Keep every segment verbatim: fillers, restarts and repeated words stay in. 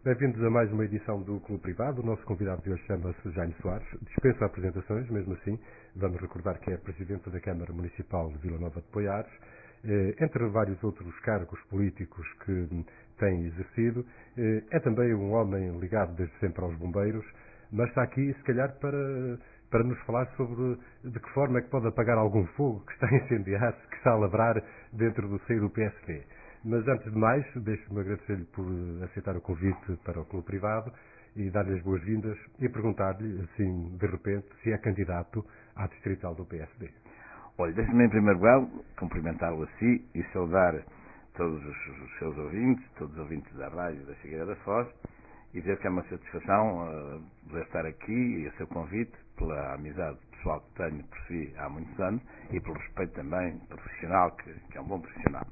Bem-vindos a mais uma edição do Clube Privado. O nosso convidado de hoje chama-se Jaime Soares. Dispensa apresentações, mesmo assim, vamos recordar que é Presidente da Câmara Municipal de Vila Nova de Poiares, entre vários outros cargos políticos que tem exercido. É também um homem ligado desde sempre aos bombeiros, mas está aqui, se calhar, para, para nos falar sobre de que forma é que pode apagar algum fogo que está a incendiar-se, que está a labrar dentro do seio do P S D. Mas antes de mais, deixe-me agradecer-lhe por aceitar o convite para o Clube Privado e dar-lhe as boas-vindas e perguntar-lhe, assim, de repente, se é candidato à distrital do P S D. Olha, deixe-me em primeiro lugar cumprimentá-lo a si e saudar todos os, os seus ouvintes, todos os ouvintes da rádio da Figueira da Foz, e dizer que é uma satisfação uh, poder estar aqui e a seu convite, pela amizade pessoal que tenho por si há muitos anos e pelo respeito também profissional, que, que é um bom profissional.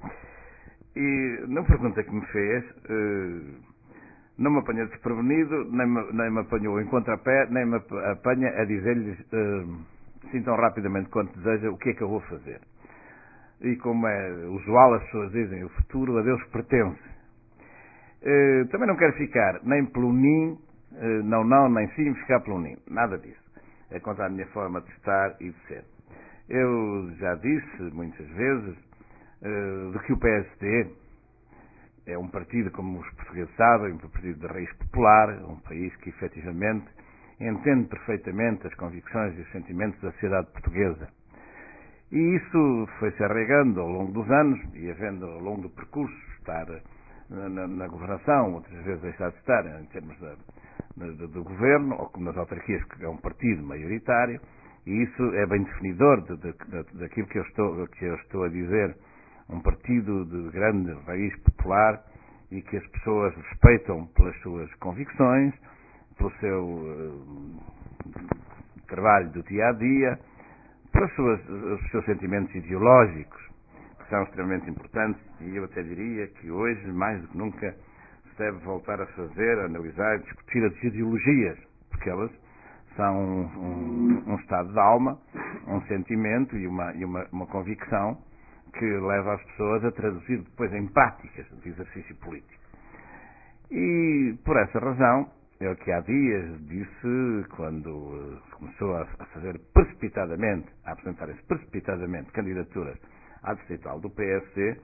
E na pergunta que me fez, uh, não me apanhou desprevenido, nem me, nem me apanhou em contrapé, nem me apanha a dizer-lhes uh, assim tão rapidamente quanto deseja o que é que eu vou fazer. E como é usual, as pessoas dizem, o futuro a Deus pertence. Uh, também não quero ficar nem pelo nim, uh, não, não, nem sim, ficar pelo nim. Nada disso. É contra a minha forma de estar e de ser. Eu já disse muitas vezes uh, de que o P S D é um partido, como os portugueses sabem, um partido de raiz popular, um país que efetivamente entende perfeitamente as convicções e os sentimentos da sociedade portuguesa. E isso foi-se arraigando ao longo dos anos e havendo ao longo do percurso estar na, na, na governação, outras vezes deixar de estar em termos de, de, de, do governo, ou como nas autarquias, que é um partido maioritário, e isso é bem definidor de, de, de, daquilo que eu, estou, que eu estou a dizer, um partido de grande raiz popular e que as pessoas respeitam pelas suas convicções, pelo seu uh, trabalho do dia a dia, pelos suas, os seus sentimentos ideológicos, que são extremamente importantes, e eu até diria que hoje, mais do que nunca, se deve voltar a fazer, a analisar, a discutir as ideologias, porque elas são um, um, um estado de alma, um sentimento e uma, e uma, uma convicção que leva as pessoas a traduzir depois em práticas de exercício político. E por essa razão, eu que há dias disse, quando começou a fazer precipitadamente, a apresentarem-se precipitadamente candidaturas à distrital do P S D,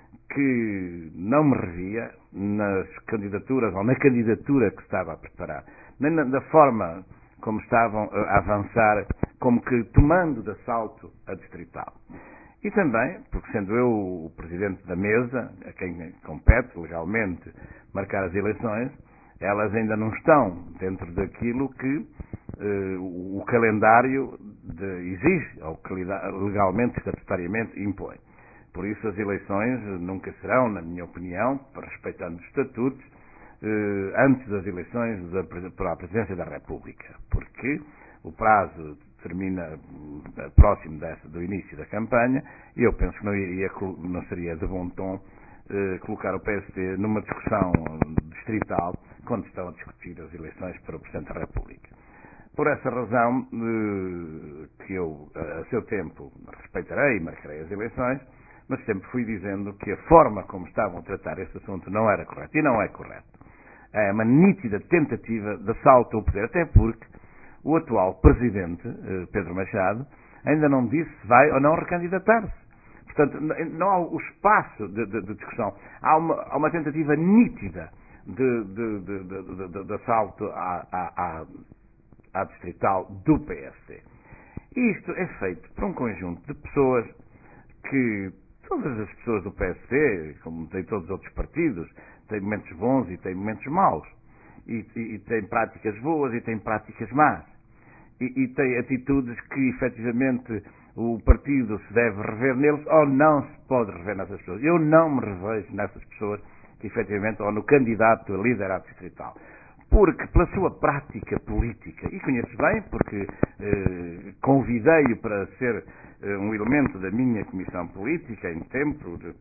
que não me revia nas candidaturas, ou na candidatura que estava a preparar, nem na, da forma como estavam a avançar, como que tomando de assalto a distrital. E também, porque sendo eu o presidente da mesa, a quem compete legalmente marcar as eleições, elas ainda não estão dentro daquilo que eh, o, o calendário de, exige, ou que legalmente, estatutariamente, impõe. Por isso as eleições nunca serão, na minha opinião, respeitando os estatutos, eh, antes das eleições da, para a Presidência da República, porque o prazo termina próximo dessa, do início da campanha, e eu penso que não, iria, não seria de bom tom eh, colocar o P S D numa discussão distrital quando estão a discutir as eleições para o Presidente da República. Por essa razão, eh, que eu, a seu tempo, respeitarei e marcarei as eleições, mas sempre fui dizendo que a forma como estavam a tratar esse assunto não era correta, e não é correto. É uma nítida tentativa de assalto ao poder, até porque o atual presidente, Pedro Machado, ainda não disse se vai ou não recandidatar-se. Portanto, não há o espaço de, de, de discussão. Há uma, há uma tentativa nítida de, de, de, de, de, de assalto à, à, à, à distrital do P S D. E isto é feito por um conjunto de pessoas que, todas as pessoas do P S D, como tem todos os outros partidos, têm momentos bons e têm momentos maus. E, e, e têm práticas boas e têm práticas más. E, e tem atitudes que efetivamente o partido se deve rever neles ou não se pode rever nessas pessoas. Eu não me revejo nessas pessoas que efetivamente, ou no candidato a líder à distrital. Porque pela sua prática política, e conheço bem porque eh, convidei-o para ser eh, um elemento da minha comissão política em tempo, de,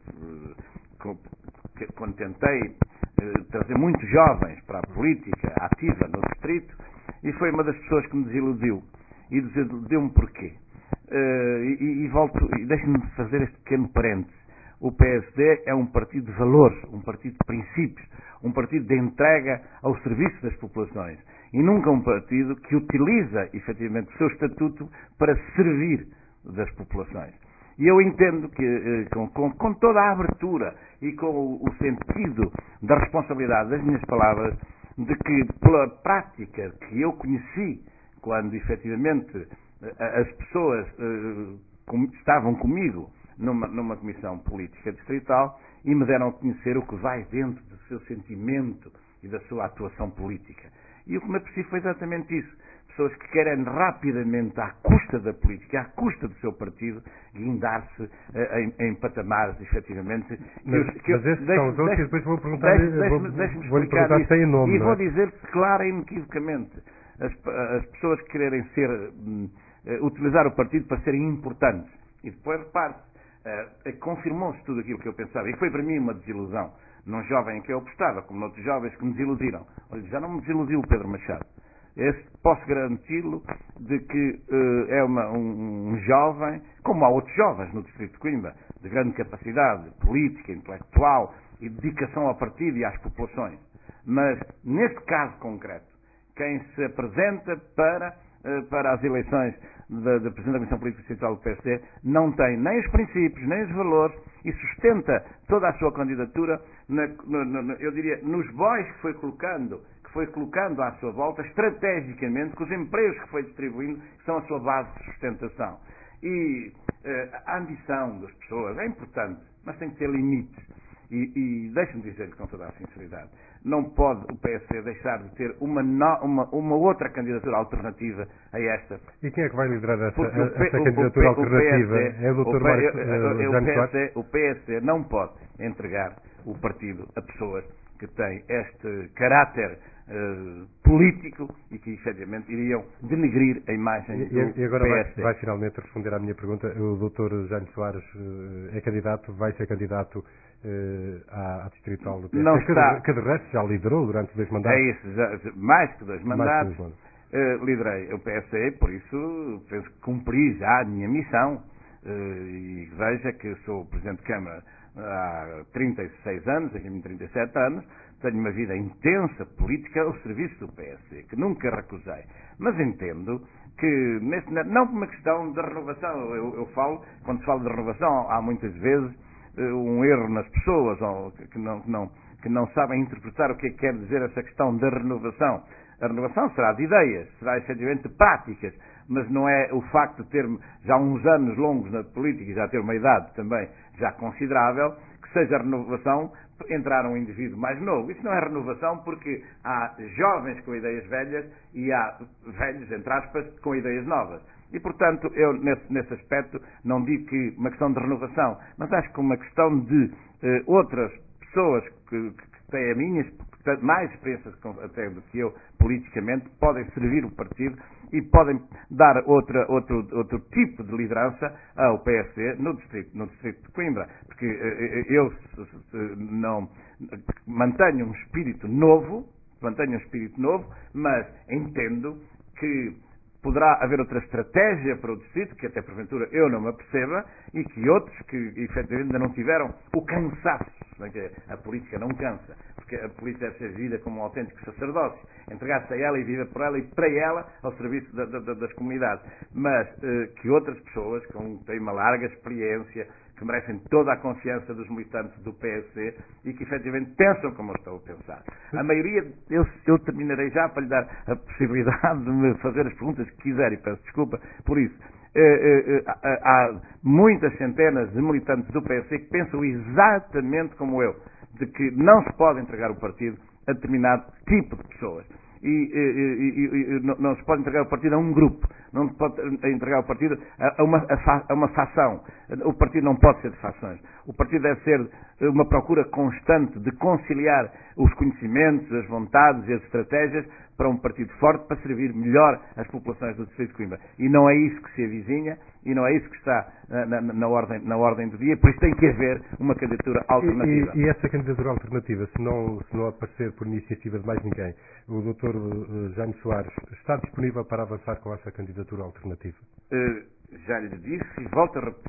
de, quando tentei eh, trazer muitos jovens para a política ativa no distrito, e foi uma das pessoas que me desiludiu. E desiludiu-me porquê? Uh, e, e volto, e deixe-me fazer este pequeno parênteses. o P S D é um partido de valores, um partido de princípios, um partido de entrega ao serviço das populações e nunca um partido que utiliza efetivamente o seu estatuto para servir das populações. E eu entendo que, com, com, com toda a abertura e com o, o sentido da responsabilidade das minhas palavras, de que pela prática que eu conheci, quando efetivamente as pessoas uh, com, estavam comigo numa, numa comissão política distrital e me deram a conhecer o que vai dentro do seu sentimento e da sua atuação política. E o que me apercebi foi exatamente isso. Pessoas que querem rapidamente, à custa da política, à custa do seu partido, guindar-se uh, em, em patamares, efetivamente. Mas, que eu, mas esses são os outros e depois vou perguntar-lhe deixe, vou, deixe vou perguntar se tem nome. E vou é? dizer clara e inequivocamente. As, as pessoas que querem ser, um, uh, utilizar o partido para serem importantes. E depois, repare-se, uh, confirmou-se tudo aquilo que eu pensava. E foi para mim uma desilusão. Num jovem em que eu apostava, como noutros jovens que me desiludiram. Olha, já não me desiludiu o Pedro Machado. Esse, posso garanti-lo de que uh, é uma, um, um jovem, como há outros jovens no Distrito de Coimbra, de grande capacidade política, intelectual e dedicação ao partido e às populações. Mas, neste caso concreto, quem se apresenta para, uh, para as eleições da, da Presidente da Comissão Política Distrital do P S D não tem nem os princípios, nem os valores e sustenta toda a sua candidatura, na, na, na, eu diria, nos bois que foi colocando foi colocando à sua volta, estrategicamente, com os empregos que foi distribuindo, que são a sua base de sustentação. E eh, a ambição das pessoas é importante, mas tem que ter limites. E, e deixe-me dizer-lhe com toda a sinceridade, não pode o P S D deixar de ter uma, no, uma, uma outra candidatura alternativa a esta. E quem é que vai liderar essa, Porque o P, essa o, candidatura o, alternativa? O P S D, é o doutor o, Mário o, Jânio Soares? O P S D não pode entregar o partido a pessoas que têm este caráter uh, político e que, efetivamente, iriam denegrir a imagem e, do e agora P S D. Vai, vai finalmente responder à minha pergunta. O doutor Jânio Soares uh, é candidato, vai ser candidato uh, à, à distrital do P S D, não que, está... de, que de resto já liderou durante dois mandatos. É isso, já, mais que dois mandatos. Que dois mandatos. Uh, liderei o P S D, por isso penso que cumpri já a minha missão. Uh, e veja que sou Presidente de Câmara há trinta e seis anos, aqui em trinta e sete anos, tenho uma vida intensa política ao serviço do P S D, que nunca recusei. Mas entendo que, neste, não por uma questão de renovação, eu, eu falo, quando se fala de renovação, há muitas vezes um erro nas pessoas, ou que não, que não, que não sabem interpretar o que é que quer dizer essa questão da renovação. A renovação será de ideias, será efetivamente de práticas, mas não é o facto de ter já uns anos longos na política e já ter uma idade também já considerável, que seja a renovação entrar um indivíduo mais novo. Isso não é renovação porque há jovens com ideias velhas e há velhos, entre aspas, com ideias novas. E, portanto, eu, nesse, nesse aspecto, não digo que uma questão de renovação, mas acho que uma questão de eh, outras pessoas que, que têm a minha, mais experiências até do que eu politicamente, podem servir o partido e podem dar outra, outro, outro tipo de liderança ao P S D no distrito, no distrito de Coimbra. Porque eh, eu se, se, não mantenho um espírito novo, mantenho um espírito novo, mas entendo que poderá haver outra estratégia para o distrito, que até porventura eu não me aperceba, e que outros que efetivamente ainda não tiveram o cansaço, que a política não cansa, porque a política deve ser vivida como um autêntico sacerdócio, entregar-se a ela e viver por ela e para ela ao serviço da, da, das comunidades. Mas eh, que outras pessoas, que têm uma larga experiência, que merecem toda a confiança dos militantes do P S D e que efetivamente pensam como eu estou a pensar. A maioria, eu, eu terminarei já para lhe dar a possibilidade de me fazer as perguntas que quiser e peço desculpa por isso. Eh, eh, eh, há muitas centenas de militantes do P S D que pensam exatamente como eu, de que não se pode entregar o partido a determinado tipo de pessoas. E, e, e, e não, não se pode entregar o partido a um grupo, não se pode entregar o partido a uma, a uma fação. O partido não pode ser de fações. O partido deve ser uma procura constante de conciliar os conhecimentos, as vontades e as estratégias para um partido forte para servir melhor as populações do distrito de Coimbra. E não é isso que se avizinha e não é isso que está na, na, na, ordem, na ordem do dia, por isso tem que haver uma candidatura alternativa. E, e, e essa candidatura alternativa, se não, se não aparecer por iniciativa de mais ninguém, o doutor uh, Jânio Soares está disponível para avançar com essa candidatura alternativa? Uh, já lhe disse e volto a repetir.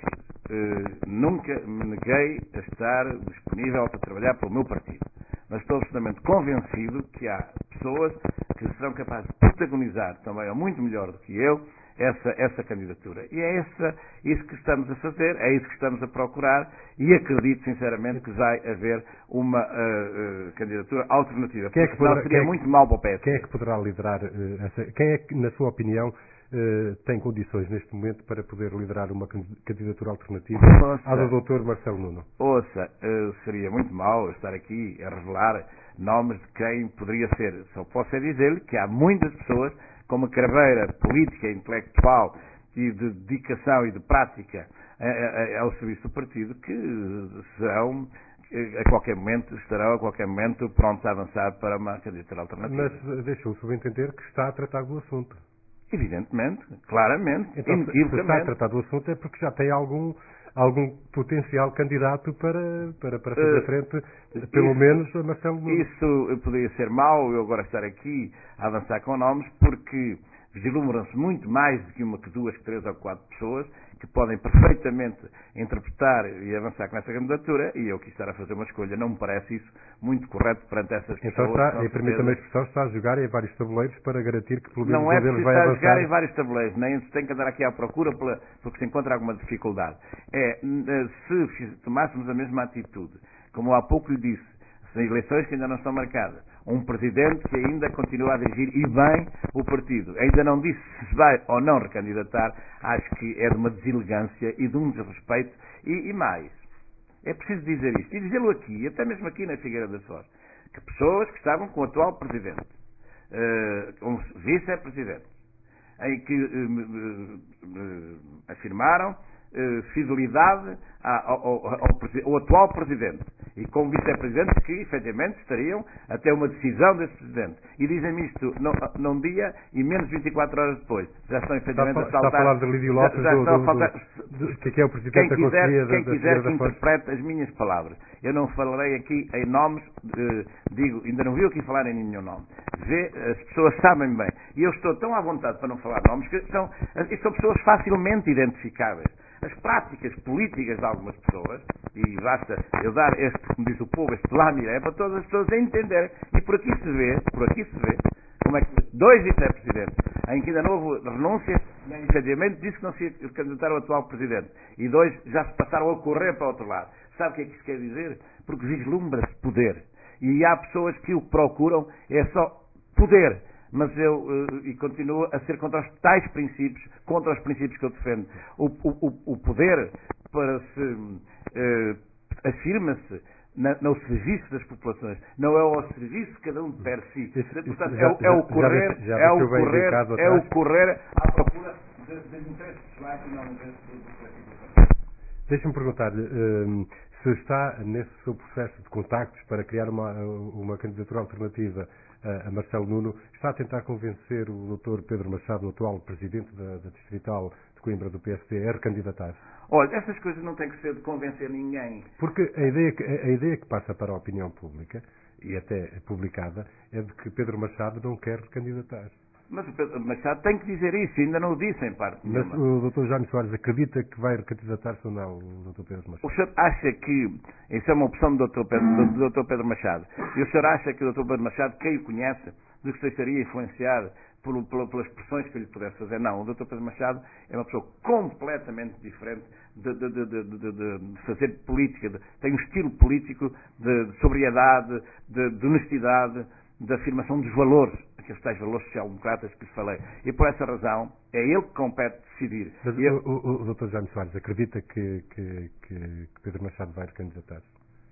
eh, nunca me neguei a estar disponível para trabalhar pelo meu partido. Mas estou absolutamente convencido que há pessoas que serão capazes de protagonizar também, ou muito melhor do que eu, essa, essa candidatura. E é essa, isso que estamos a fazer, é isso que estamos a procurar e acredito sinceramente que vai haver uma uh, uh, candidatura alternativa. Quem é que poderá, seria quem é, muito mal para o P S. Quem é que poderá liderar uh, essa... Quem é que, na sua opinião, uh, tem condições neste momento para poder liderar uma candidatura alternativa ouça, à do doutor Marcelo Nuno? Ouça, uh, seria muito mal estar aqui a revelar nomes de quem poderia ser. Só posso é dizer-lhe que há muitas pessoas com uma carreira política, intelectual e de dedicação e de prática ao serviço do partido que serão, a qualquer momento, estarão a qualquer momento prontos a avançar para uma candidatura alternativa. Mas deixou subentender que está a tratar do assunto. Evidentemente, claramente, então, inequivocamente. Se está a tratar do assunto é porque já tem algum, algum potencial candidato para, para, para fazer uh, frente, pelo isso, menos, a Marcelo Nuno. Isso poderia ser mau, eu agora estar aqui a avançar com nomes, porque vislumbram-se muito mais do que uma, que duas, que três ou quatro pessoas que podem perfeitamente interpretar e avançar com essa candidatura e eu quis estar a fazer uma escolha. Não me parece isso muito correto perante essas então pessoas. Então está, e permita-me a expressão, está a jogar em vários tabuleiros para garantir que pelo menos não é um deles vai avançar. Não é preciso avançar. jogar em vários tabuleiros, nem se tem que andar aqui à procura pela, porque se encontra alguma dificuldade. É, se tomássemos a mesma atitude, como há pouco lhe disse, as eleições que ainda não estão marcadas, um presidente que ainda continua a dirigir e bem o partido, ainda não disse se vai ou não recandidatar, acho que é de uma deselegância e de um desrespeito e, e mais. É preciso dizer isto, e dizê-lo aqui, até mesmo aqui na Figueira da Foz, que pessoas que estavam com o atual presidente, uh, com vice-presidente, em que uh, uh, uh, afirmaram uh, fidelidade ao, ao, ao, ao atual presidente e com vice-presidentes que efetivamente estariam até uma decisão desse presidente. E dizem-me isto num, num dia e menos de vinte e quatro horas depois. Já estão efetivamente está, a saltar. Está a falar de Lídio Lopes, já, já do, estão do, a faltar, do, do, que é o presidente quem da quiser, Conselhia quem da, quiser da que interprete as minhas palavras. Eu não falarei aqui em nomes, eh, digo, ainda não vi aqui falar em nenhum nome. Vê, as pessoas sabem bem. E eu estou tão à vontade para não falar nomes que são, são pessoas facilmente identificáveis. As práticas políticas de algumas pessoas, e basta eu dar este, como diz o povo, este lamiré, para todas as pessoas entenderem. E por aqui se vê, por aqui se vê, como é que dois vice-presidentes, em que ainda não houve renúncia, nem efetivamente disse que não se ia candidatar ao atual presidente. E dois já se passaram a correr para o outro lado. Sabe o que é que isso quer dizer? Porque vislumbra-se poder. E há pessoas que o procuram, é só poder. Mas eu, uh, e continuo a ser contra os tais princípios, contra os princípios que eu defendo. O, o, o poder para se, uh, afirma-se na, no serviço das populações, não é ao serviço de cada um de per si. Isso, Portanto, isso, é, já, é o já, correr, já, já é o correr, é o correr à procura dos interesses pessoais e não dos interesses do. Deixa-me perguntar-lhe uh, se está nesse seu processo de contactos para criar uma, uma candidatura alternativa a Marcelo Nuno, está a tentar convencer o doutor Pedro Machado, o atual presidente da, da Distrital de Coimbra do P S D, a recandidatar-se? Olha, essas coisas não têm que ser de convencer ninguém. Porque a ideia, que, a ideia que passa para a opinião pública, e até publicada, é de que Pedro Machado não quer recandidatar. Mas o Pedro Machado tem que dizer isso, ainda não o disse em parte Mas nenhuma. o doutor Jaime Soares acredita que vai recandidatar-se ou não, o doutor Pedro Machado? O senhor acha que isso é uma opção do doutor Pedro, do doutor Pedro Machado? E o senhor acha que o doutor Pedro Machado, quem o conhece, de que se estaria influenciado por, por, pelas pressões que lhe pudesse fazer? Não, o doutor Pedro Machado é uma pessoa completamente diferente de, de, de, de, de, de fazer política, de, tem um estilo político de, de sobriedade, de, de honestidade, de afirmação dos valores, aqueles tais valores social-democratas que lhe falei. E por essa razão, é ele que compete decidir. Mas eu... o, o, o doutor Jaime Soares acredita que, que, que, que Pedro Machado vai recandidatar-se?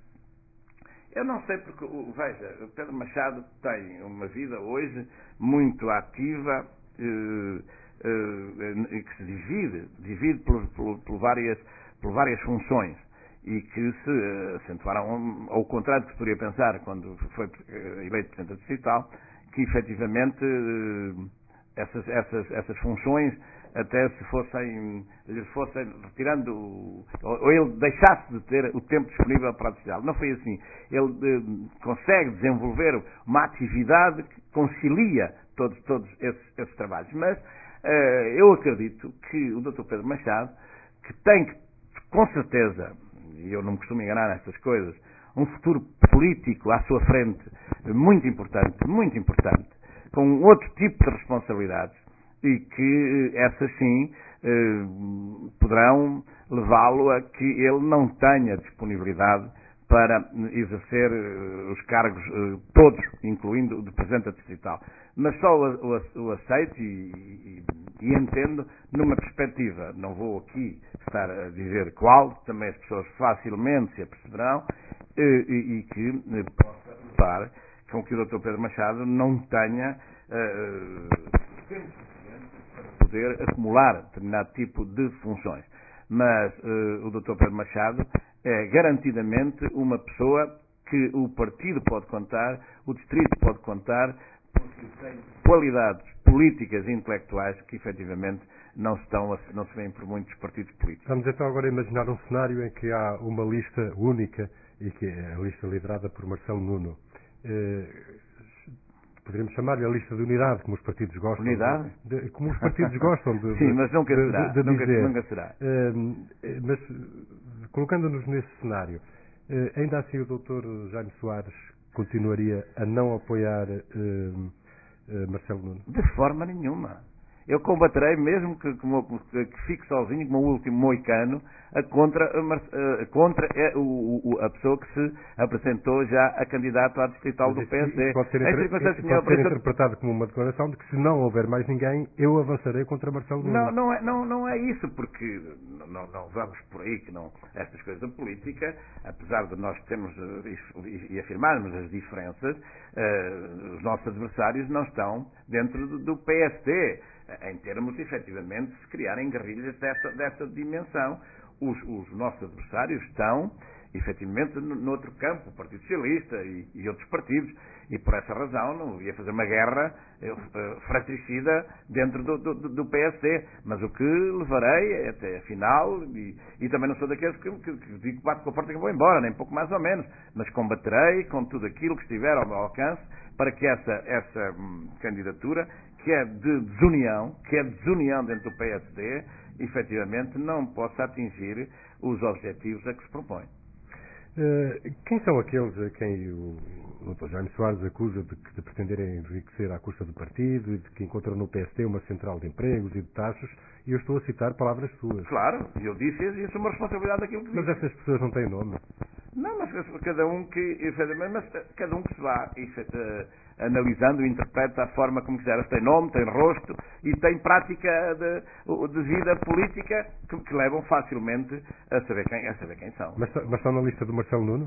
Eu não sei porque, veja, o Pedro Machado tem uma vida hoje muito ativa e eh, eh, que se divide, divide por, por, por, várias, por várias funções e que se acentuaram ao contrário do que se poderia pensar quando foi eleito Presidente da Distrital, que efetivamente essas, essas, essas funções até se fossem, lhe fossem retirando, ou ele deixasse de ter o tempo disponível para a Distrital. Não foi assim. Ele eh, consegue desenvolver uma atividade que concilia todos, todos esses, esses trabalhos. Mas eh, eu acredito que o doutor Pedro Machado, que tem que com certeza, e eu não me costumo enganar nestas coisas, um futuro político à sua frente muito importante, muito importante, com outro tipo de responsabilidades e que essas sim poderão levá-lo a que ele não tenha disponibilidade para exercer os cargos todos, incluindo o de Presidente Distrital. Mas só o, o, o aceito e, e, e entendo numa perspectiva, não vou aqui estar a dizer qual, também as pessoas facilmente se aperceberão, e, e, e que possa levar com que o doutor Pedro Machado não tenha uh, tempo suficiente para poder acumular determinado tipo de funções. Mas uh, o doutor Pedro Machado é garantidamente uma pessoa que o partido pode contar, o distrito pode contar, porque tem qualidades políticas e intelectuais que efetivamente não se, estão, não se veem por muitos partidos políticos. Vamos então agora imaginar um cenário em que há uma lista única e que é a lista liderada por Marcelo Nuno. Eh, poderíamos chamar-lhe a lista de unidade, como os partidos gostam. Unidade? De, de, como os partidos gostam de, Sim, mas nunca de, será. de, de nunca, dizer. nunca será. Eh, mas, colocando-nos nesse cenário, eh, ainda assim o doutor Jaime Soares continuaria a não apoiar eh, eh, Marcelo Nuno? De forma nenhuma. Eu combaterei, mesmo que, que, que fique sozinho, como o último moicano, a contra, a, contra a, o, a pessoa que se apresentou já a candidato à distrital do P S D. Pode ser, inter... pode ser interpretado como uma declaração de que se não houver mais ninguém, eu avançarei contra Marcelo Nuno. Não, não é, não, não é isso, porque não, não vamos por aí que não, estas coisas da política, apesar de nós termos e, e afirmarmos as diferenças, uh, os nossos adversários não estão dentro do, do P S D. Em termos, efetivamente, de se criarem guerrilhas dessa, dessa dimensão. Os, os nossos adversários estão, efetivamente, no, no outro campo, o Partido Socialista e, e outros partidos, e por essa razão não ia fazer uma guerra uh, fratricida dentro do, do, do P S D. Mas o que levarei até a final, e, e também não sou daqueles que, que, que digo que bate com a porta que vou embora, nem pouco mais ou menos, mas combaterei com tudo aquilo que estiver ao meu alcance para que essa, essa hum, candidatura, que é de desunião, que é de desunião dentro do P S D, efetivamente não possa atingir os objetivos a que se propõe. Uh, quem são aqueles a quem o doutor Jaime Soares acusa de, de pretenderem enriquecer à custa do partido e de que encontram no P S D uma central de empregos e de taxas? E eu estou a citar palavras suas. Claro, eu disse e assumo a responsabilidade daquilo que disse. Mas essas pessoas não têm nome. Não, mas cada um que, efetivamente, mas cada um que se vá uh, analisando e interpreta a forma como quiser. Tem nome, tem rosto e tem prática de, de vida política que, que levam facilmente a saber quem, a saber quem são. Mas, mas estão na lista do Marcelo Nuno?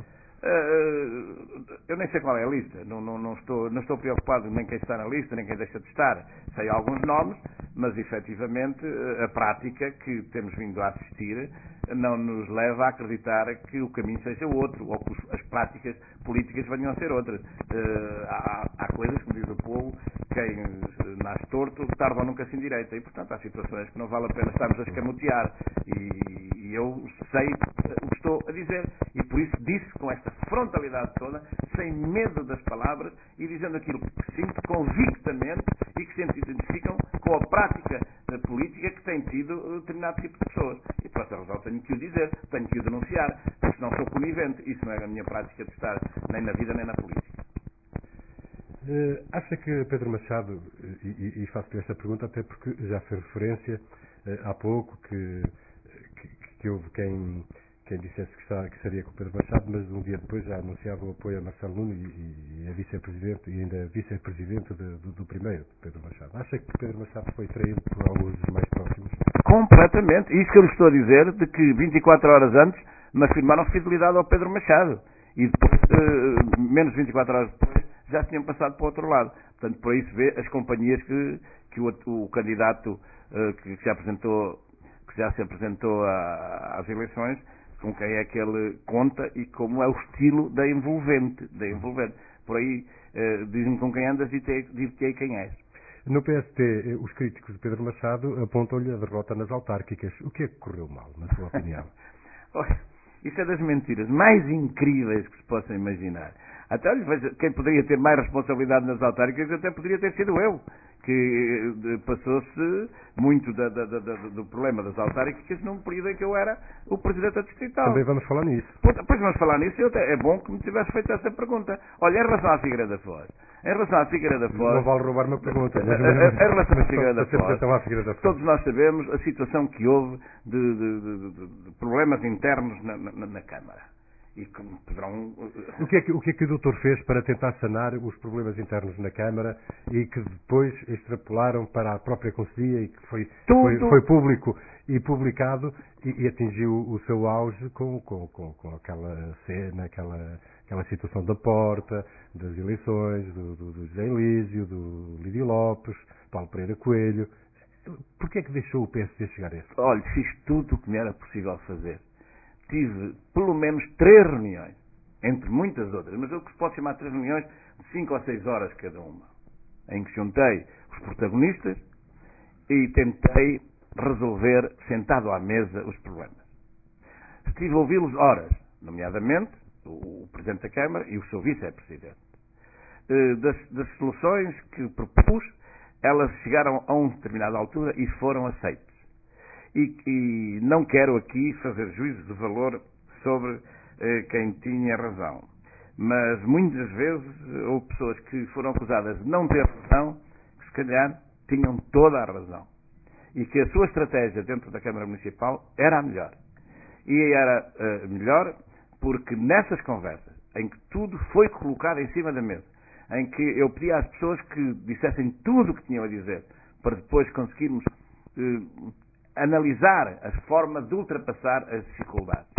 Uh, eu nem sei qual é a lista, não, não, não, estou, não estou preocupado nem quem está na lista, nem quem deixa de estar. Sei alguns nomes, mas efetivamente a prática que temos vindo a assistir não nos leva a acreditar que o caminho seja outro, ou que as práticas políticas venham a ser outras. Uh, há, há coisas, como diz o povo, quem nasce torto, tarde ou nunca se endireita. E, portanto, há situações que não vale a pena estarmos a escamotear. E, e eu sei o que estou a dizer. E por isso disse com esta frontalidade toda, sem medo das palavras, e dizendo aquilo que sinto convictamente e que se identificam com a prática política que tem tido determinado tipo de pessoas. E por essa razão tenho que o dizer, tenho que o denunciar, porque não sou conivente. Isso não é a minha prática de estar nem na vida nem na política. Uh, acha que Pedro Machado, e, e, e faço-lhe esta pergunta até porque já fez referência uh, há pouco que, que, que houve quem, quem dissesse que, está, que estaria com Pedro Machado, mas um dia depois já anunciava o apoio a Marcelo Nuno e, e a vice-presidente, e ainda vice-presidente do, do primeiro, Pedro Machado. Acha que Pedro Machado foi traído por alguns dos mais próximos? Completamente. Isso que eu lhe estou a dizer, de que vinte e quatro horas antes me afirmaram fidelidade ao Pedro Machado. E depois, uh, menos vinte e quatro horas depois, já tinham passado para o outro lado. Portanto, por aí se vê as companhias que, que o, o candidato uh, que, que, já apresentou, que já se apresentou a, às eleições, com quem é que ele conta e como é o estilo da envolvente. Da envolvente. Por aí, uh, diz-me com quem andas e dir-te-ei quem és. No P S D, os críticos de Pedro Machado apontam-lhe a derrota nas autárquicas. O que é que correu mal, na sua opinião? Olha, isso é das mentiras mais incríveis que se possam imaginar. Até, olha, veja, quem poderia ter mais responsabilidade nas autárquicas até poderia ter sido eu, que passou-se muito da, da, da, do problema das autárquicas num período em que eu era o Presidente da Distrital. Também vamos falar nisso. Pois vamos falar nisso, eu, é bom que me tivesse feito essa pergunta. Olha, em relação à Figueira da Foz, em relação à Figueira da Foz... Não vale roubar uma pergunta. Mas, em relação à Figueira da Foz, Figueira da Foz, todos nós sabemos a situação que houve de, de, de, de, de problemas internos na, na, na Câmara. E que poderão... O que, é que, o que é que o doutor fez para tentar sanar os problemas internos na Câmara e que depois extrapolaram para a própria Conselhia e que foi, foi, foi público e publicado e, e atingiu o seu auge com, com, com, com aquela cena, aquela, aquela situação da porta, das eleições, do, do, do José Elísio, do Lídio Lopes, Paulo Pereira Coelho. Porquê é que deixou o P S D chegar a esse? Olha, fiz tudo o que me era possível fazer. Tive pelo menos três reuniões, entre muitas outras, mas eu que posso chamar três reuniões de cinco ou seis horas cada uma, em que juntei os protagonistas e tentei resolver, sentado à mesa, os problemas. Estive a ouvi-los horas, nomeadamente o Presidente da Câmara e o seu Vice-Presidente. Das, das soluções que propus, elas chegaram a uma determinada altura e foram aceitas. E, e não quero aqui fazer juízo de valor sobre eh, quem tinha razão. Mas muitas vezes houve pessoas que foram acusadas de não ter razão, que se calhar tinham toda a razão. E que a sua estratégia dentro da Câmara Municipal era a melhor. E era uh, melhor porque nessas conversas, em que tudo foi colocado em cima da mesa, em que eu pedi às pessoas que dissessem tudo o que tinham a dizer, para depois conseguirmos uh, analisar a forma de ultrapassar as dificuldades.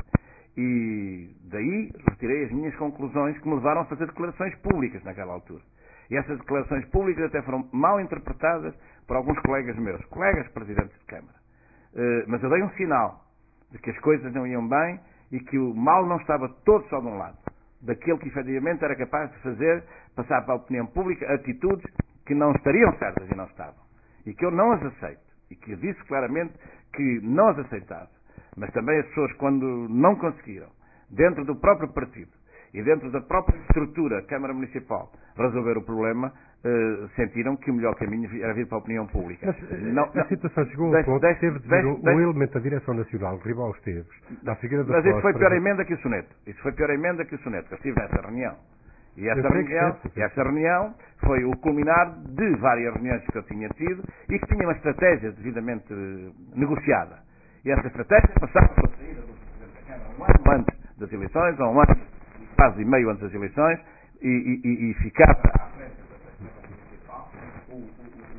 E daí retirei as minhas conclusões que me levaram a fazer declarações públicas naquela altura. E essas declarações públicas até foram mal interpretadas por alguns colegas meus, colegas presidentes de Câmara. Uh, mas eu dei um sinal de que as coisas não iam bem e que o mal não estava todo só de um lado. Daquele que efetivamente era capaz de fazer passar para a opinião pública atitudes que não estariam certas e não estavam. E que eu não as aceito. E que disse claramente que não as aceitava. Mas também as pessoas, quando não conseguiram, dentro do próprio partido e dentro da própria estrutura Câmara Municipal, resolver o problema, eh, sentiram que o melhor caminho era vir para a opinião pública. Mas não, a não, situação chegou a um deixe, ponto deixe, que teve de deixe, vir um, deixe, um elemento da Direção Nacional, Ribal Esteves, da Figueira da Mas Foz, isso foi para pior ver- emenda que o soneto. Isso foi pior emenda que o soneto, que eu estive nessa reunião. E essa Eu sei que reunião, sim, sim. e essa reunião foi o culminar de várias reuniões que eu tinha tido e que tinha uma estratégia devidamente eh, negociada. E essa estratégia passava pela saída do Presidente da Câmara um ano antes das eleições, ou um ano, quase meio antes das eleições, e, e, e, e ficava à frente da Câmara Municipal o, o,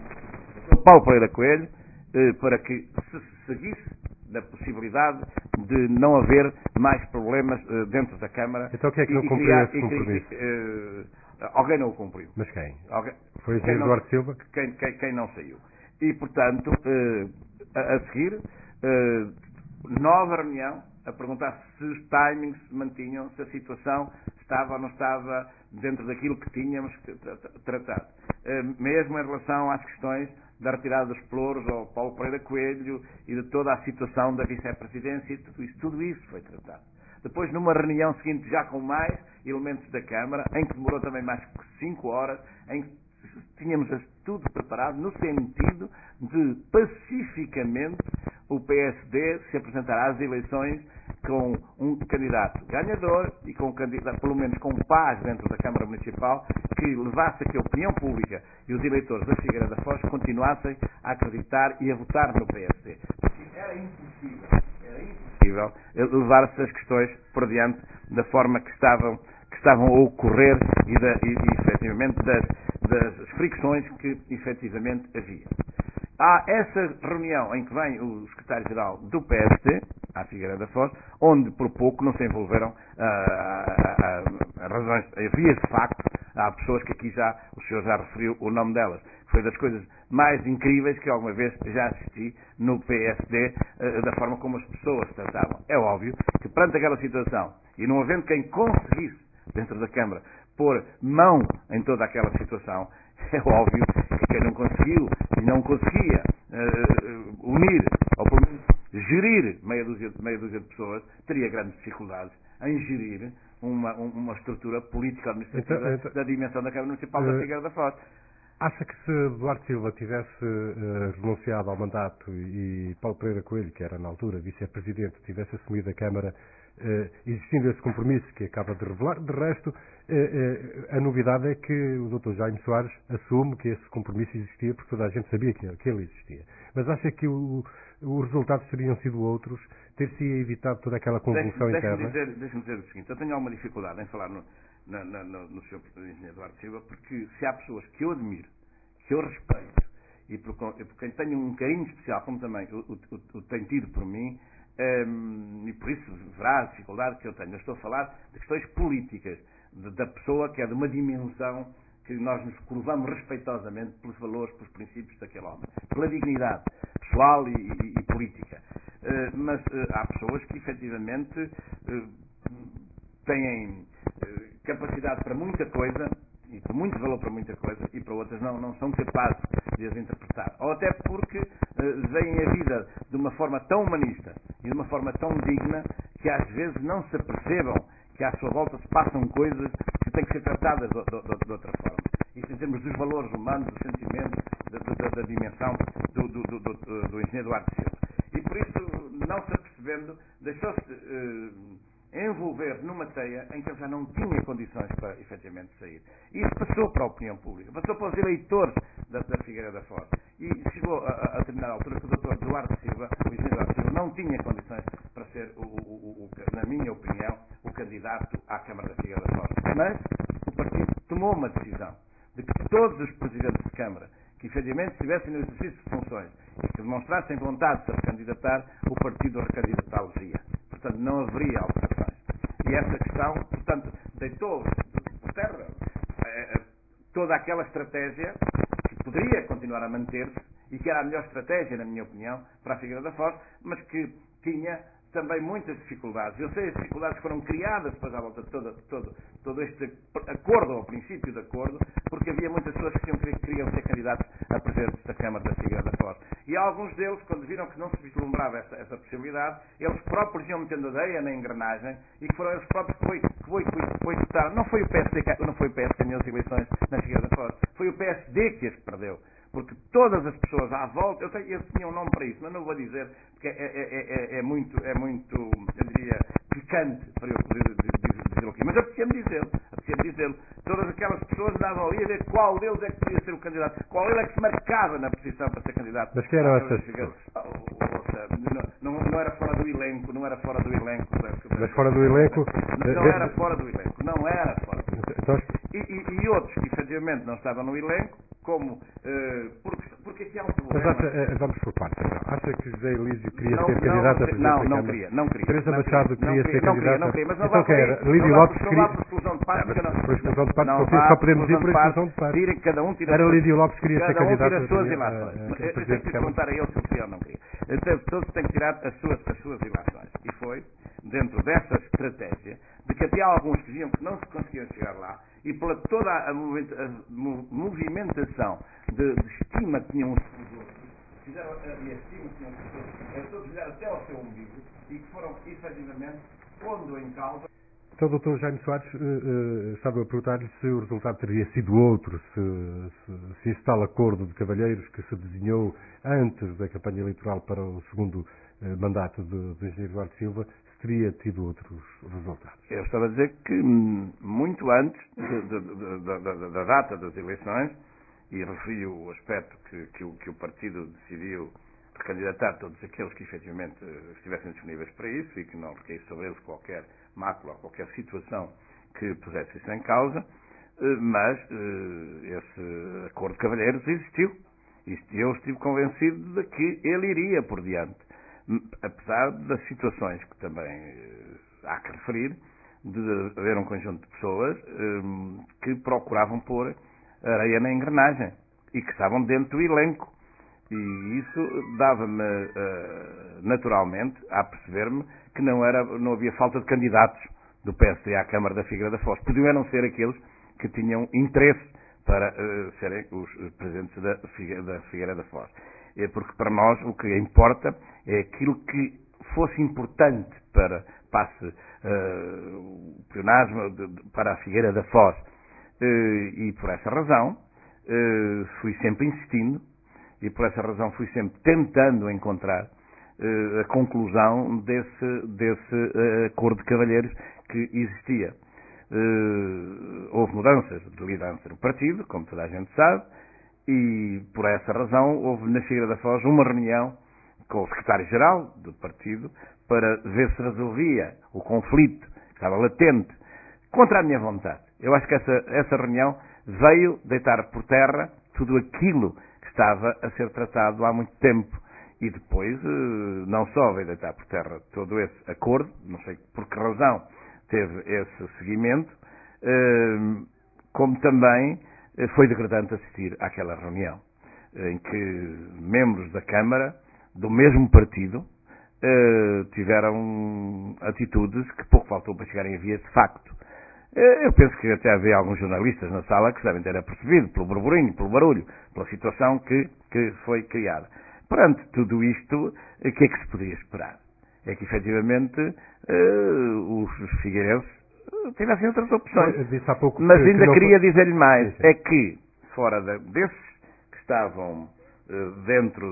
o, o Paulo Pereira Coelho, eh, para que se seguisse da possibilidade de não haver mais problemas uh, dentro da Câmara. Então quem é que e, não e cumpriu criar, esse e, compromisso? e, uh, alguém não o cumpriu. Mas quem? Alguém, Foi o quem engenheiro não, Duarte Silva? Quem, quem, quem não saiu. E, portanto, uh, a, a seguir, uh, nova reunião, a perguntar se os timings se mantinham, se a situação estava ou não estava dentro daquilo que tínhamos tratado. Uh, mesmo em relação às questões da retirada dos pelouros ao Paulo Pereira Coelho e de toda a situação da vice-presidência e tudo isso. Tudo isso foi tratado. Depois, numa reunião seguinte, já com mais elementos da Câmara, em que demorou também mais que cinco horas, em que tínhamos tudo preparado no sentido de, pacificamente, o P S D se apresentar às eleições com um candidato ganhador e com um candidato, pelo menos com paz dentro da Câmara Municipal, que levasse a que a opinião pública e os eleitores da Figueira da Foz continuassem a acreditar e a votar no P S D. Porque era impossível, era impossível levar-se as questões por diante da forma que estavam, que estavam a ocorrer e, da, e, e efetivamente, das, das fricções que efetivamente havia. Há essa reunião em que vem o secretário-geral do P S D, à Figueira da Foz, onde por pouco não se envolveram ah, a razões, havia de facto, há pessoas que aqui já, o senhor já referiu o nome delas, foi das coisas mais incríveis que alguma vez já assisti no P S D, ah, da forma como as pessoas tratavam. É óbvio que perante aquela situação, e não havendo quem conseguisse, dentro da Câmara, pôr mão em toda aquela situação, é óbvio que quem não conseguiu e não conseguia uh, unir, ou pelo menos gerir meia dúzia, meia dúzia de pessoas, teria grandes dificuldades em gerir uma, uma estrutura política-administrativa Então, então, da dimensão da Câmara Municipal uh, da Figueira da Foz. Acha que se Duarte Silva tivesse uh, renunciado ao mandato e Paulo Pereira Coelho, que era na altura vice-presidente, tivesse assumido a Câmara, uh, existindo esse compromisso que acaba de revelar, de resto, uh, uh, a novidade é que o doutor Jaime Soares assume que esse compromisso existia, porque toda a gente sabia que, que ele existia. Mas acha que o, os resultados teriam sido outros, ter-se evitado toda aquela convulsão Deixe-me interna? dizer, deixe-me dizer o seguinte, eu tenho alguma dificuldade em falar no, na, na, no, no senhor engenheiro Duarte Silva, porque se há pessoas que eu admiro, que eu respeito, e por, e por quem tenho um carinho especial, como também o, o, o tem tido por mim, um, e por isso verá a dificuldade que eu tenho. Eu estou a falar de questões políticas, de, da pessoa que é de uma dimensão que nós nos curvamos respeitosamente pelos valores, pelos princípios daquele homem, pela dignidade pessoal e, e, e política. Uh, mas uh, há pessoas que efetivamente uh, têm uh, capacidade para muita coisa, e com muito valor para muita coisa, e para outras não, não são capazes de as interpretar. Ou até porque uh, veem a vida de uma forma tão humanista e de uma forma tão digna que às vezes não se apercebam que à sua volta se passam coisas que têm que ser tratadas de, de, de, de outra forma. Isso em termos dos valores humanos, dos sentimentos, da, da, da dimensão do, do, do, do, do engenheiro Duarte Silva. E por isso, não se apercebendo, deixou-se uh, envolver numa teia em que ele já não tinha condições para efetivamente sair. E isso passou para a opinião pública, passou para os eleitores da, da Figueira da Foz. E chegou a, a determinada altura que o doutor Duarte Silva, o engenheiro Duarte Silva, não tinha condições para ser, o, o, o, na minha opinião, o candidato à Câmara da Figueira da Foz. Mas o partido tomou uma decisão de que todos os presidentes de Câmara que efetivamente estivessem no exercício de funções e que demonstrassem vontade de se recandidatar, o partido recandidatá-los-ia. Portanto, não haveria alterações. E essa questão, portanto, deitou por terra eh, toda aquela estratégia que poderia continuar a manter-se e que era a melhor estratégia, na minha opinião, para a Figueira da Foz, mas que tinha também muitas dificuldades. Eu sei as dificuldades que foram criadas depois à volta de todo, todo, todo este acordo, ao princípio de acordo, porque havia muitas pessoas que queriam, queriam ser candidatos a presidentes da Câmara da Figueira da Foz. E alguns deles, quando viram que não se vislumbrava essa, essa possibilidade, eles próprios iam metendo a areia na engrenagem e que foram eles próprios que foi, que foi, que foi votar. Não foi o P S D que, não foi o P S que ganhou as eleições na Figueira da Foz, foi o P S D que as perdeu. Porque todas as pessoas à volta, eu, tenho, eu tinha um nome para isso, mas não vou dizer, porque é, é, é, é muito, é muito, eu diria, picante para eu poder dizê-lo aqui. Mas apetecia-me dizê-lo, apetecia-me dizê-lo. Todas aquelas pessoas andavam ali a ver qual deles é que podia ser o candidato, qual ele é que se marcava na posição para ser candidato. Mas quem eram essas pessoas? Não, não, não era fora do elenco, não era fora do elenco. Mas fora do elenco? Não, não era fora do elenco, não era fora do elenco. Então, E, e, e outros que efetivamente não estavam no elenco, como, uh, porque, porque aqui há um problema. Mas acha, vamos por partes. Acha que José Elísio queria não, ser não, candidato não, a presidente não, da não Câmara? queria, não queria. Teresa não Machado queria, queria ser não candidata? Queria, não queria, mas não então vá quem era? por, Lídio não Lopes por, queria... por exclusão de partes. Não, por exclusão de partes, não só, só podemos ir por exclusão de partes. Tira, cada um tira era suas, Lídio Lopes queria ser cada um candidato tira as suas a, ilações. a, a, a, Eu tenho que perguntar a ele se ele queria ou não queria. Então, todos têm que tirar as suas, as suas ilações. E foi dentro dessa estratégia de que até alguns que diziam que não se conseguiam chegar lá e pela toda a movimentação de, de estima que tinham uns pelos outros, fizeram a, a estima que tinham uns pelos outros, todos olharam até ao seu umbigo e que foram efetivamente pondo em causa. Então, o doutor Jaime Soares, uh, uh, estava a perguntar-lhe se o resultado teria sido outro, se, se, se esse tal acordo de cavalheiros que se desenhou antes da campanha eleitoral para o segundo uh, mandato do, do engenheiro Duarte Silva, se teria tido outros resultados. Eu estava a dizer que muito antes de, de, de, de, de, da data das eleições, e referi o aspecto que, que, o, que o partido decidiu recandidatar todos aqueles que efetivamente estivessem disponíveis para isso e que não recaísse sobre eles qualquer mácula, qualquer situação que pusesse isso em causa, mas esse acordo de cavalheiros existiu. E eu estive convencido de que ele iria por diante, apesar das situações que também há que referir, de haver um conjunto de pessoas que procuravam pôr areia na engrenagem e que estavam dentro do elenco. E isso dava-me, uh, naturalmente, a perceber-me que não, era, não havia falta de candidatos do P S D à Câmara da Figueira da Foz. Podiam não ser aqueles que tinham interesse para uh, serem os presidentes da Figueira, da Figueira da Foz. É porque para nós o que importa é aquilo que fosse importante para passe uh, o pleonasmo para a Figueira da Foz. Uh, e por essa razão uh, fui sempre insistindo e por essa razão fui sempre tentando encontrar uh, a conclusão desse, desse uh, acordo de cavalheiros que existia. Uh, houve mudanças de liderança no partido, como toda a gente sabe, e por essa razão houve na Figueira da Foz uma reunião com o secretário-geral do partido para ver se resolvia o conflito que estava latente contra a minha vontade. Eu acho que essa, essa reunião veio deitar por terra tudo aquilo que estava a ser tratado há muito tempo e depois não só veio deitar por terra todo esse acordo, não sei por que razão teve esse seguimento, como também foi degradante assistir àquela reunião em que membros da Câmara do mesmo partido tiveram atitudes que pouco faltou para chegarem a vias de facto. Eu penso que até havia alguns jornalistas na sala que se devem ter apercebido pelo burburinho, pelo barulho, pela situação que, que foi criada. Perante tudo isto, o que é que se podia esperar? É que, efetivamente, uh, os figueirenses tivessem outras opções. Mas ainda que queria não... dizer-lhe mais, sim, sim. É que, fora de, desses que estavam uh, dentro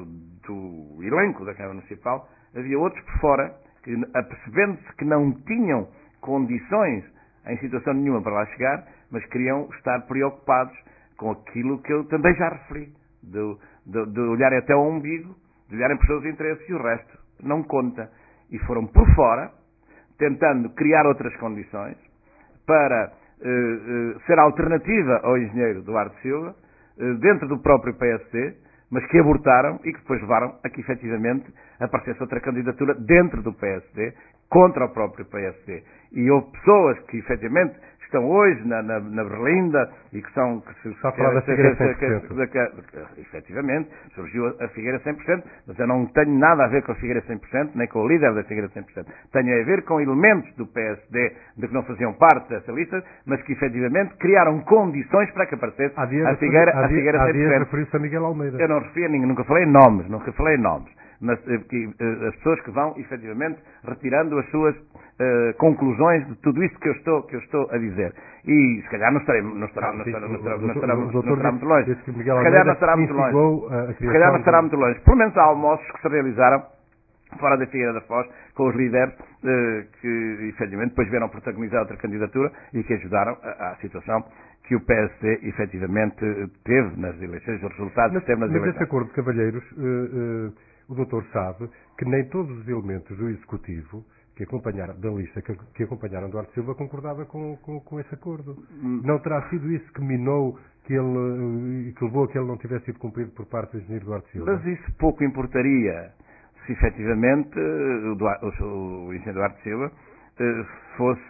do elenco da Câmara Municipal, havia outros por fora que, apercebendo-se que não tinham condições em situação nenhuma para lá chegar, mas queriam estar preocupados com aquilo que eu também já referi, de, de, de olharem até ao umbigo, de olharem por seus interesses e o resto não conta. E foram por fora, tentando criar outras condições para uh, uh, ser alternativa ao engenheiro Duarte Silva, uh, dentro do próprio P S D, mas que abortaram e que depois levaram a que efetivamente aparecesse outra candidatura dentro do P S D, contra o próprio P S D. E houve pessoas que efetivamente estão hoje na, na, na Berlinda e que são... Que se, Está a falar da Figueira cem por cento. Efetivamente, surgiu a Figueira cem por cento, mas eu não tenho nada a ver com a Figueira cem por cento, nem com o líder da Figueira cem por cento. Tenho a ver com elementos do P S D de que não faziam parte dessa lista, mas que efetivamente criaram condições para que aparecesse a Figueira, a Figueira cem por cento. Referiu-se a Miguel Almeida. Eu não referi a ninguém, nunca falei em nomes, nunca falei em nomes. Mas que, as pessoas que vão, efetivamente, retirando as suas uh, conclusões de tudo isto que eu estou, que eu estou a dizer. E, se calhar, não estará, não estará, não estará, não estará, não estará, não estará muito longe. Se calhar não estará muito longe. Se calhar não estará muito longe. Pelo menos há almoços que se realizaram fora da Figueira da Foz, com os líderes uh, que, efetivamente, depois vieram protagonizar outra candidatura e que ajudaram à situação que o P S D, efetivamente, teve nas eleições, os resultados mas, que teve nas mas eleições. Mas esse acordo de cavalheiros... Uh, uh... O doutor sabe que nem todos os elementos do Executivo que acompanharam, da lista que, que acompanharam Duarte Silva concordava com, com, com esse acordo. Não terá sido isso que minou, que, ele, que levou a que ele não tivesse sido cumprido por parte do engenheiro Duarte Silva? Mas isso pouco importaria se efetivamente o, Duarte, o, o engenheiro Duarte Silva fosse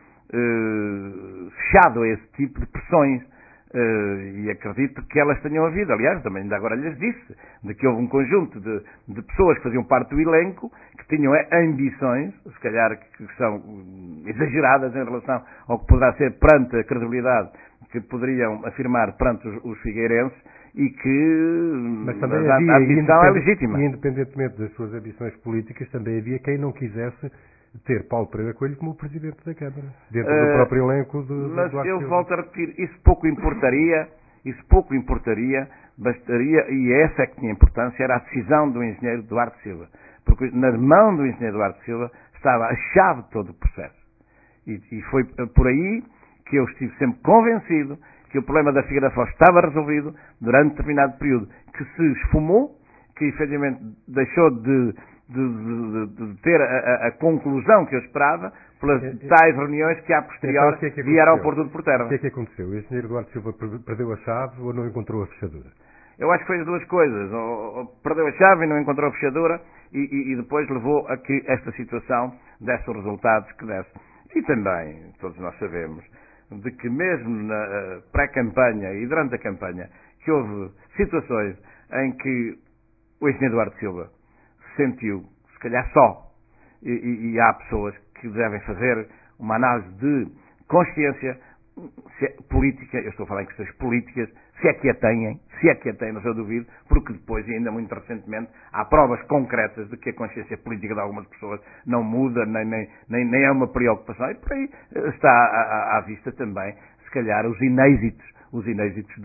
uh, fechado a esse tipo de pressões. Uh, e acredito que elas tenham havido. Aliás, também ainda agora lhes disse de que houve um conjunto de, de pessoas que faziam parte do elenco que tinham ambições, se calhar que, que são exageradas em relação ao que poderá ser perante a credibilidade que poderiam afirmar perante os, os figueirenses e que mas também a, havia, a ambição é legítima. E independentemente das suas ambições políticas, também havia quem não quisesse ter Paulo Pereira Coelho como Presidente da Câmara, dentro uh, do próprio elenco de, mas do Duarte eu Silva. volto a repetir, isso pouco importaria, isso pouco importaria, bastaria, e essa é que tinha importância, era a decisão do engenheiro Duarte Silva, porque na mão do engenheiro Duarte Silva estava a chave de todo o processo. E, e foi por aí que eu estive sempre convencido que o problema da Figueira da Foz estava resolvido durante determinado período, que se esfumou, que efetivamente deixou de De, de, de ter a, a, a conclusão que eu esperava pelas é, tais reuniões que, a posterior, então, que é que vieram ao pôr tudo por terra. O que é que aconteceu? O engenheiro Duarte Silva perdeu a chave ou não encontrou a fechadura? Eu acho que foi as duas coisas. Ou, ou perdeu a chave e não encontrou a fechadura e, e, e depois levou a que esta situação desse os resultados que desse. E também, todos nós sabemos, de que mesmo na pré-campanha e durante a campanha, que houve situações em que o engenheiro Duarte Silva sentiu, se calhar só, e, e, e há pessoas que devem fazer uma análise de consciência se é política, eu estou a falar em questões políticas, se é que a têm, se é que a têm, mas eu duvido, porque depois, e ainda muito recentemente, há provas concretas de que a consciência política de algumas pessoas não muda, nem, nem, nem, nem é uma preocupação, e por aí está à, à, à vista também, se calhar, os inêxitos, os inêxitos do,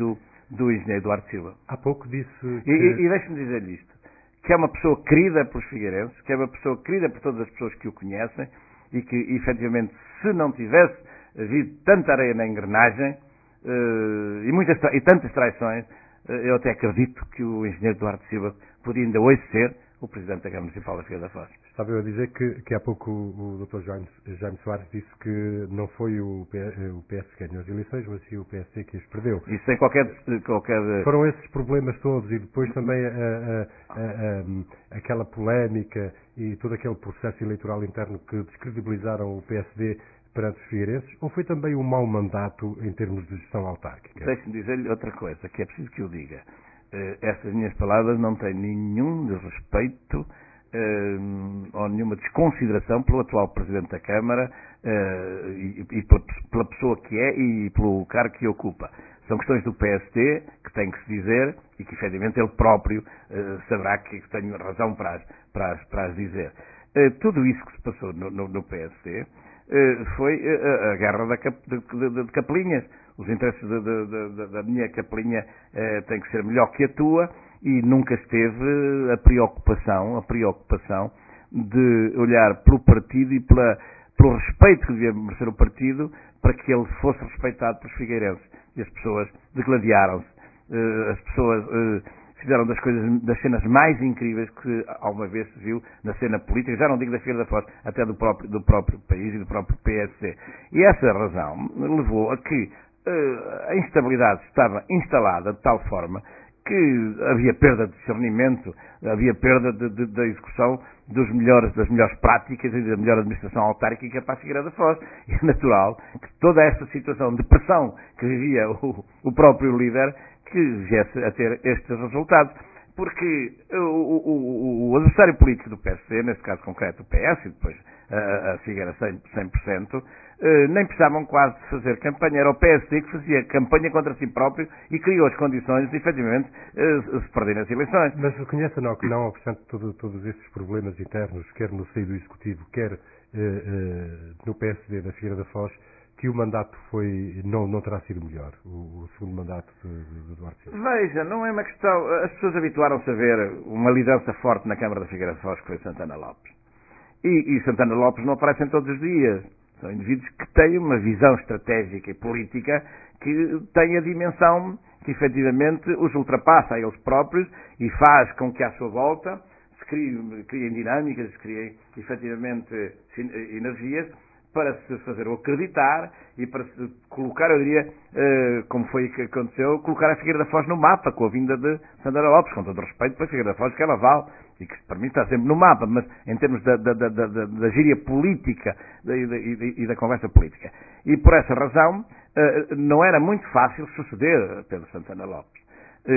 do engenheiro Duarte Silva. Há pouco disse que... E, e, e deixe-me dizer-lhe isto, que é uma pessoa querida pelos figueirenses, que é uma pessoa querida por todas as pessoas que o conhecem e que, efetivamente, se não tivesse havido tanta areia na engrenagem uh, e, muitas, e tantas traições, uh, eu até acredito que o engenheiro Duarte Silva podia ainda hoje ser o Presidente da Câmara Municipal da Figueira da Foz. Estava eu a dizer que, que há pouco o doutor Jaime, Jaime Soares disse que não foi o, P, o P S que ganhou as eleições, mas sim o P S C que as perdeu. Isso sem qualquer... qualquer... Foram esses problemas todos e depois também a, a, a, a, aquela polémica e todo aquele processo eleitoral interno que descredibilizaram o P S D perante os figueirenses, ou foi também um mau mandato em termos de gestão autárquica? Deixe-me dizer-lhe outra coisa, que é preciso que eu diga. Estas minhas palavras não têm nenhum desrespeito uh, ou nenhuma desconsideração pelo atual Presidente da Câmara uh, e, e pela, pela pessoa que é e pelo cargo que ocupa. São questões do P S D que tem que se dizer e que efetivamente ele próprio uh, saberá que tenho razão para as, para as, para as dizer. Uh, tudo isso que se passou no, no, no P S D uh, foi uh, a guerra da cap, de, de, de capelinhas. Os interesses de, de, de, da minha capelinha uh, têm que ser melhor que a tua e nunca esteve a preocupação, a preocupação de olhar pelo partido e pela, pelo respeito que devia merecer o partido para que ele fosse respeitado pelos figueirenses. E as pessoas degladiaram-se. Uh, as pessoas uh, fizeram das coisas, das cenas mais incríveis que alguma vez se viu na cena política, já não digo da Figueira da Foz, até do próprio, do próprio país e do próprio P S D. E essa razão levou a que uh, a instabilidade estava instalada de tal forma que havia perda de discernimento, havia perda da execução dos melhores, das melhores práticas e da melhor administração autárquica para a Figueira da Foz. E é natural que toda esta situação de pressão que vivia o, o próprio líder que viesse a ter estes resultados. Porque o, o, o adversário político do P S D, neste caso concreto o P S e depois a, a Figueira cem por cento, eh, nem precisavam quase de fazer campanha. Era o P S D que fazia campanha contra si próprio e criou as condições de, efetivamente, eh, se perderem as eleições. Mas reconheça não que não, obstante todo, todos esses problemas internos, quer no seio do Executivo, quer eh, eh, no P S D da Figueira da Foz, que o mandato foi, não, não terá sido melhor, o, o segundo mandato de, de, de Duarte Silva. Veja, não é uma questão... As pessoas habituaram-se a ver uma liderança forte na Câmara da Figueira da Foz, que foi Santana Lopes. E, e Santana Lopes não aparecem todos os dias. São indivíduos que têm uma visão estratégica e política que têm a dimensão que efetivamente os ultrapassa a eles próprios e faz com que à sua volta se criem, criem dinâmicas, se criem efetivamente energias para se fazer o acreditar e para se colocar, eu diria, como foi que aconteceu, colocar a Figueira da Foz no mapa com a vinda de Santana Lopes, com todo o respeito para a Figueira da Foz, que ela vale, e que para mim está sempre no mapa, mas em termos da, da, da, da, da gíria política e da, e da conversa política. E por essa razão não era muito fácil suceder Pedro Santana Lopes.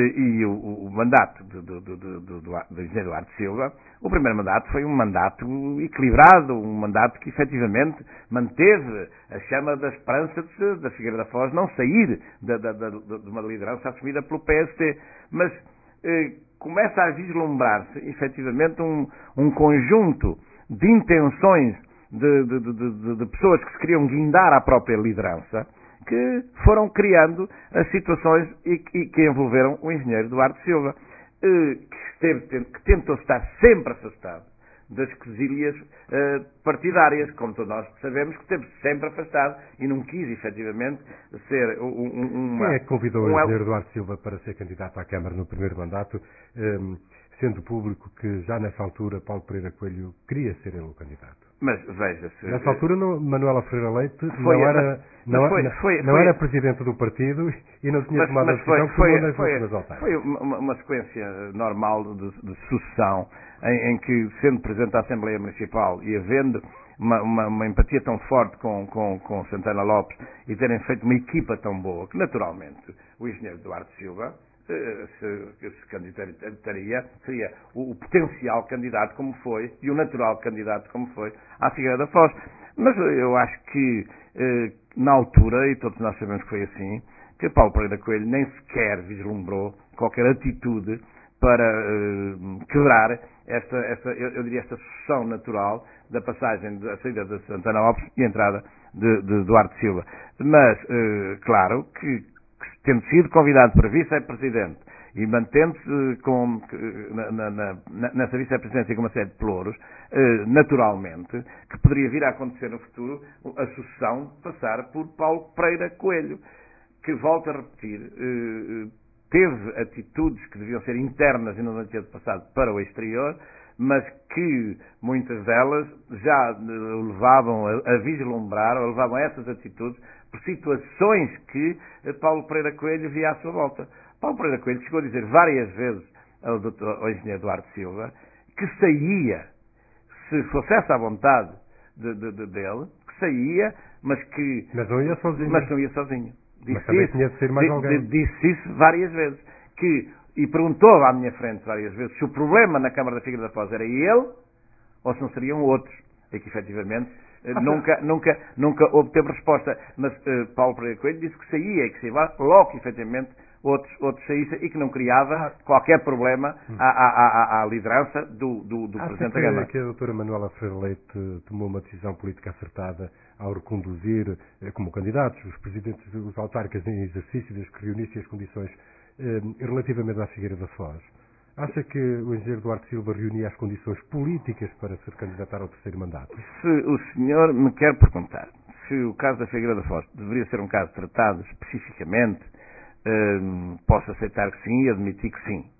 E o, o mandato do, do, do, do, do, do engenheiro Duarte Silva, o primeiro mandato foi um mandato equilibrado, um mandato que efetivamente manteve a chama da esperança de, da Figueira da Foz não sair da, da, da, de uma liderança assumida pelo P S D. Mas eh, começa a vislumbrar-se efetivamente um, um conjunto de intenções de, de, de, de, de pessoas que se queriam guindar à própria liderança, que foram criando as situações e, e que envolveram o engenheiro Duarte Silva, eh, que, esteve, que tentou estar sempre afastado das quesilhas eh, partidárias, como todos nós sabemos, que esteve sempre afastado e não quis, efetivamente, ser um, um, uma... Quem é que convidou um, o engenheiro Duarte Silva para ser candidato à Câmara no primeiro mandato, eh, sendo público que já nessa altura Paulo Pereira Coelho queria ser ele o candidato? Mas veja-se... Nessa altura não, Manuela Ferreira Leite foi, não, era, mas, não, mas foi, não, foi, não foi, era presidente do partido e não tinha mas, tomado mas a decisão foi, como foi, nas foi, últimas autárquicas. Foi uma, uma sequência normal de, de sucessão em, em que, sendo presidente da Assembleia Municipal e havendo uma, uma, uma empatia tão forte com, com, com Santana Lopes e terem feito uma equipa tão boa que, naturalmente, o engenheiro Duarte Silva se, se candidataria, seria o, o potencial candidato como foi e o natural candidato como foi à Figueira da Foz. Mas eu acho que eh, na altura, e todos nós sabemos que foi assim, que Paulo Pereira Coelho nem sequer vislumbrou qualquer atitude para eh, quebrar esta, esta eu, eu diria esta sucessão natural da passagem da saída de Santana Lopes e a entrada de, de Duarte Silva. Mas, eh, claro, que tendo sido convidado para vice-presidente e mantendo-se com, na, na, na, nessa vice-presidência com uma série de pelouros, eh, naturalmente, que poderia vir a acontecer no futuro a sucessão passar por Paulo Pereira Coelho, que, volto a repetir, eh, teve atitudes que deviam ser internas e não tinha passado para o exterior, mas que muitas delas já o levavam a, a vislumbrar, ou levavam a essas atitudes por situações que Paulo Pereira Coelho via à sua volta. Paulo Pereira Coelho chegou a dizer várias vezes ao, doutor, ao engenheiro Duarte Silva que saía, se fosse essa a vontade de, de, de, dele, que saía, mas que... Mas não ia sozinho. Mas não ia sozinho. Disse mas também isso, tinha de ser mais de, alguém. De, disse isso várias vezes. Que, e perguntou à minha frente várias vezes se o problema na Câmara da Figueira da Foz era ele ou se não seriam outros. E que, efetivamente, ah, nunca, nunca, nunca obteve resposta. Mas uh, Paulo Pereira Coelho disse que saía e que saía logo que, efetivamente, outros, outros saíssem e que não criava ah. qualquer problema hum. à, à, à, à liderança do, do, do Presidente da Câmara. Que a doutora Manuela Freire Leite tomou uma decisão política acertada ao reconduzir como candidatos os presidentes dos autárquicas em exercício, desde que reunissem as condições eh, relativamente à Figueira da Foz. Acha que o engenheiro Duarte Silva reunia as condições políticas para se candidatar ao terceiro mandato? Se o senhor me quer perguntar se o caso da Figueira da Foz deveria ser um caso tratado especificamente, eh, posso aceitar que sim e admitir que sim.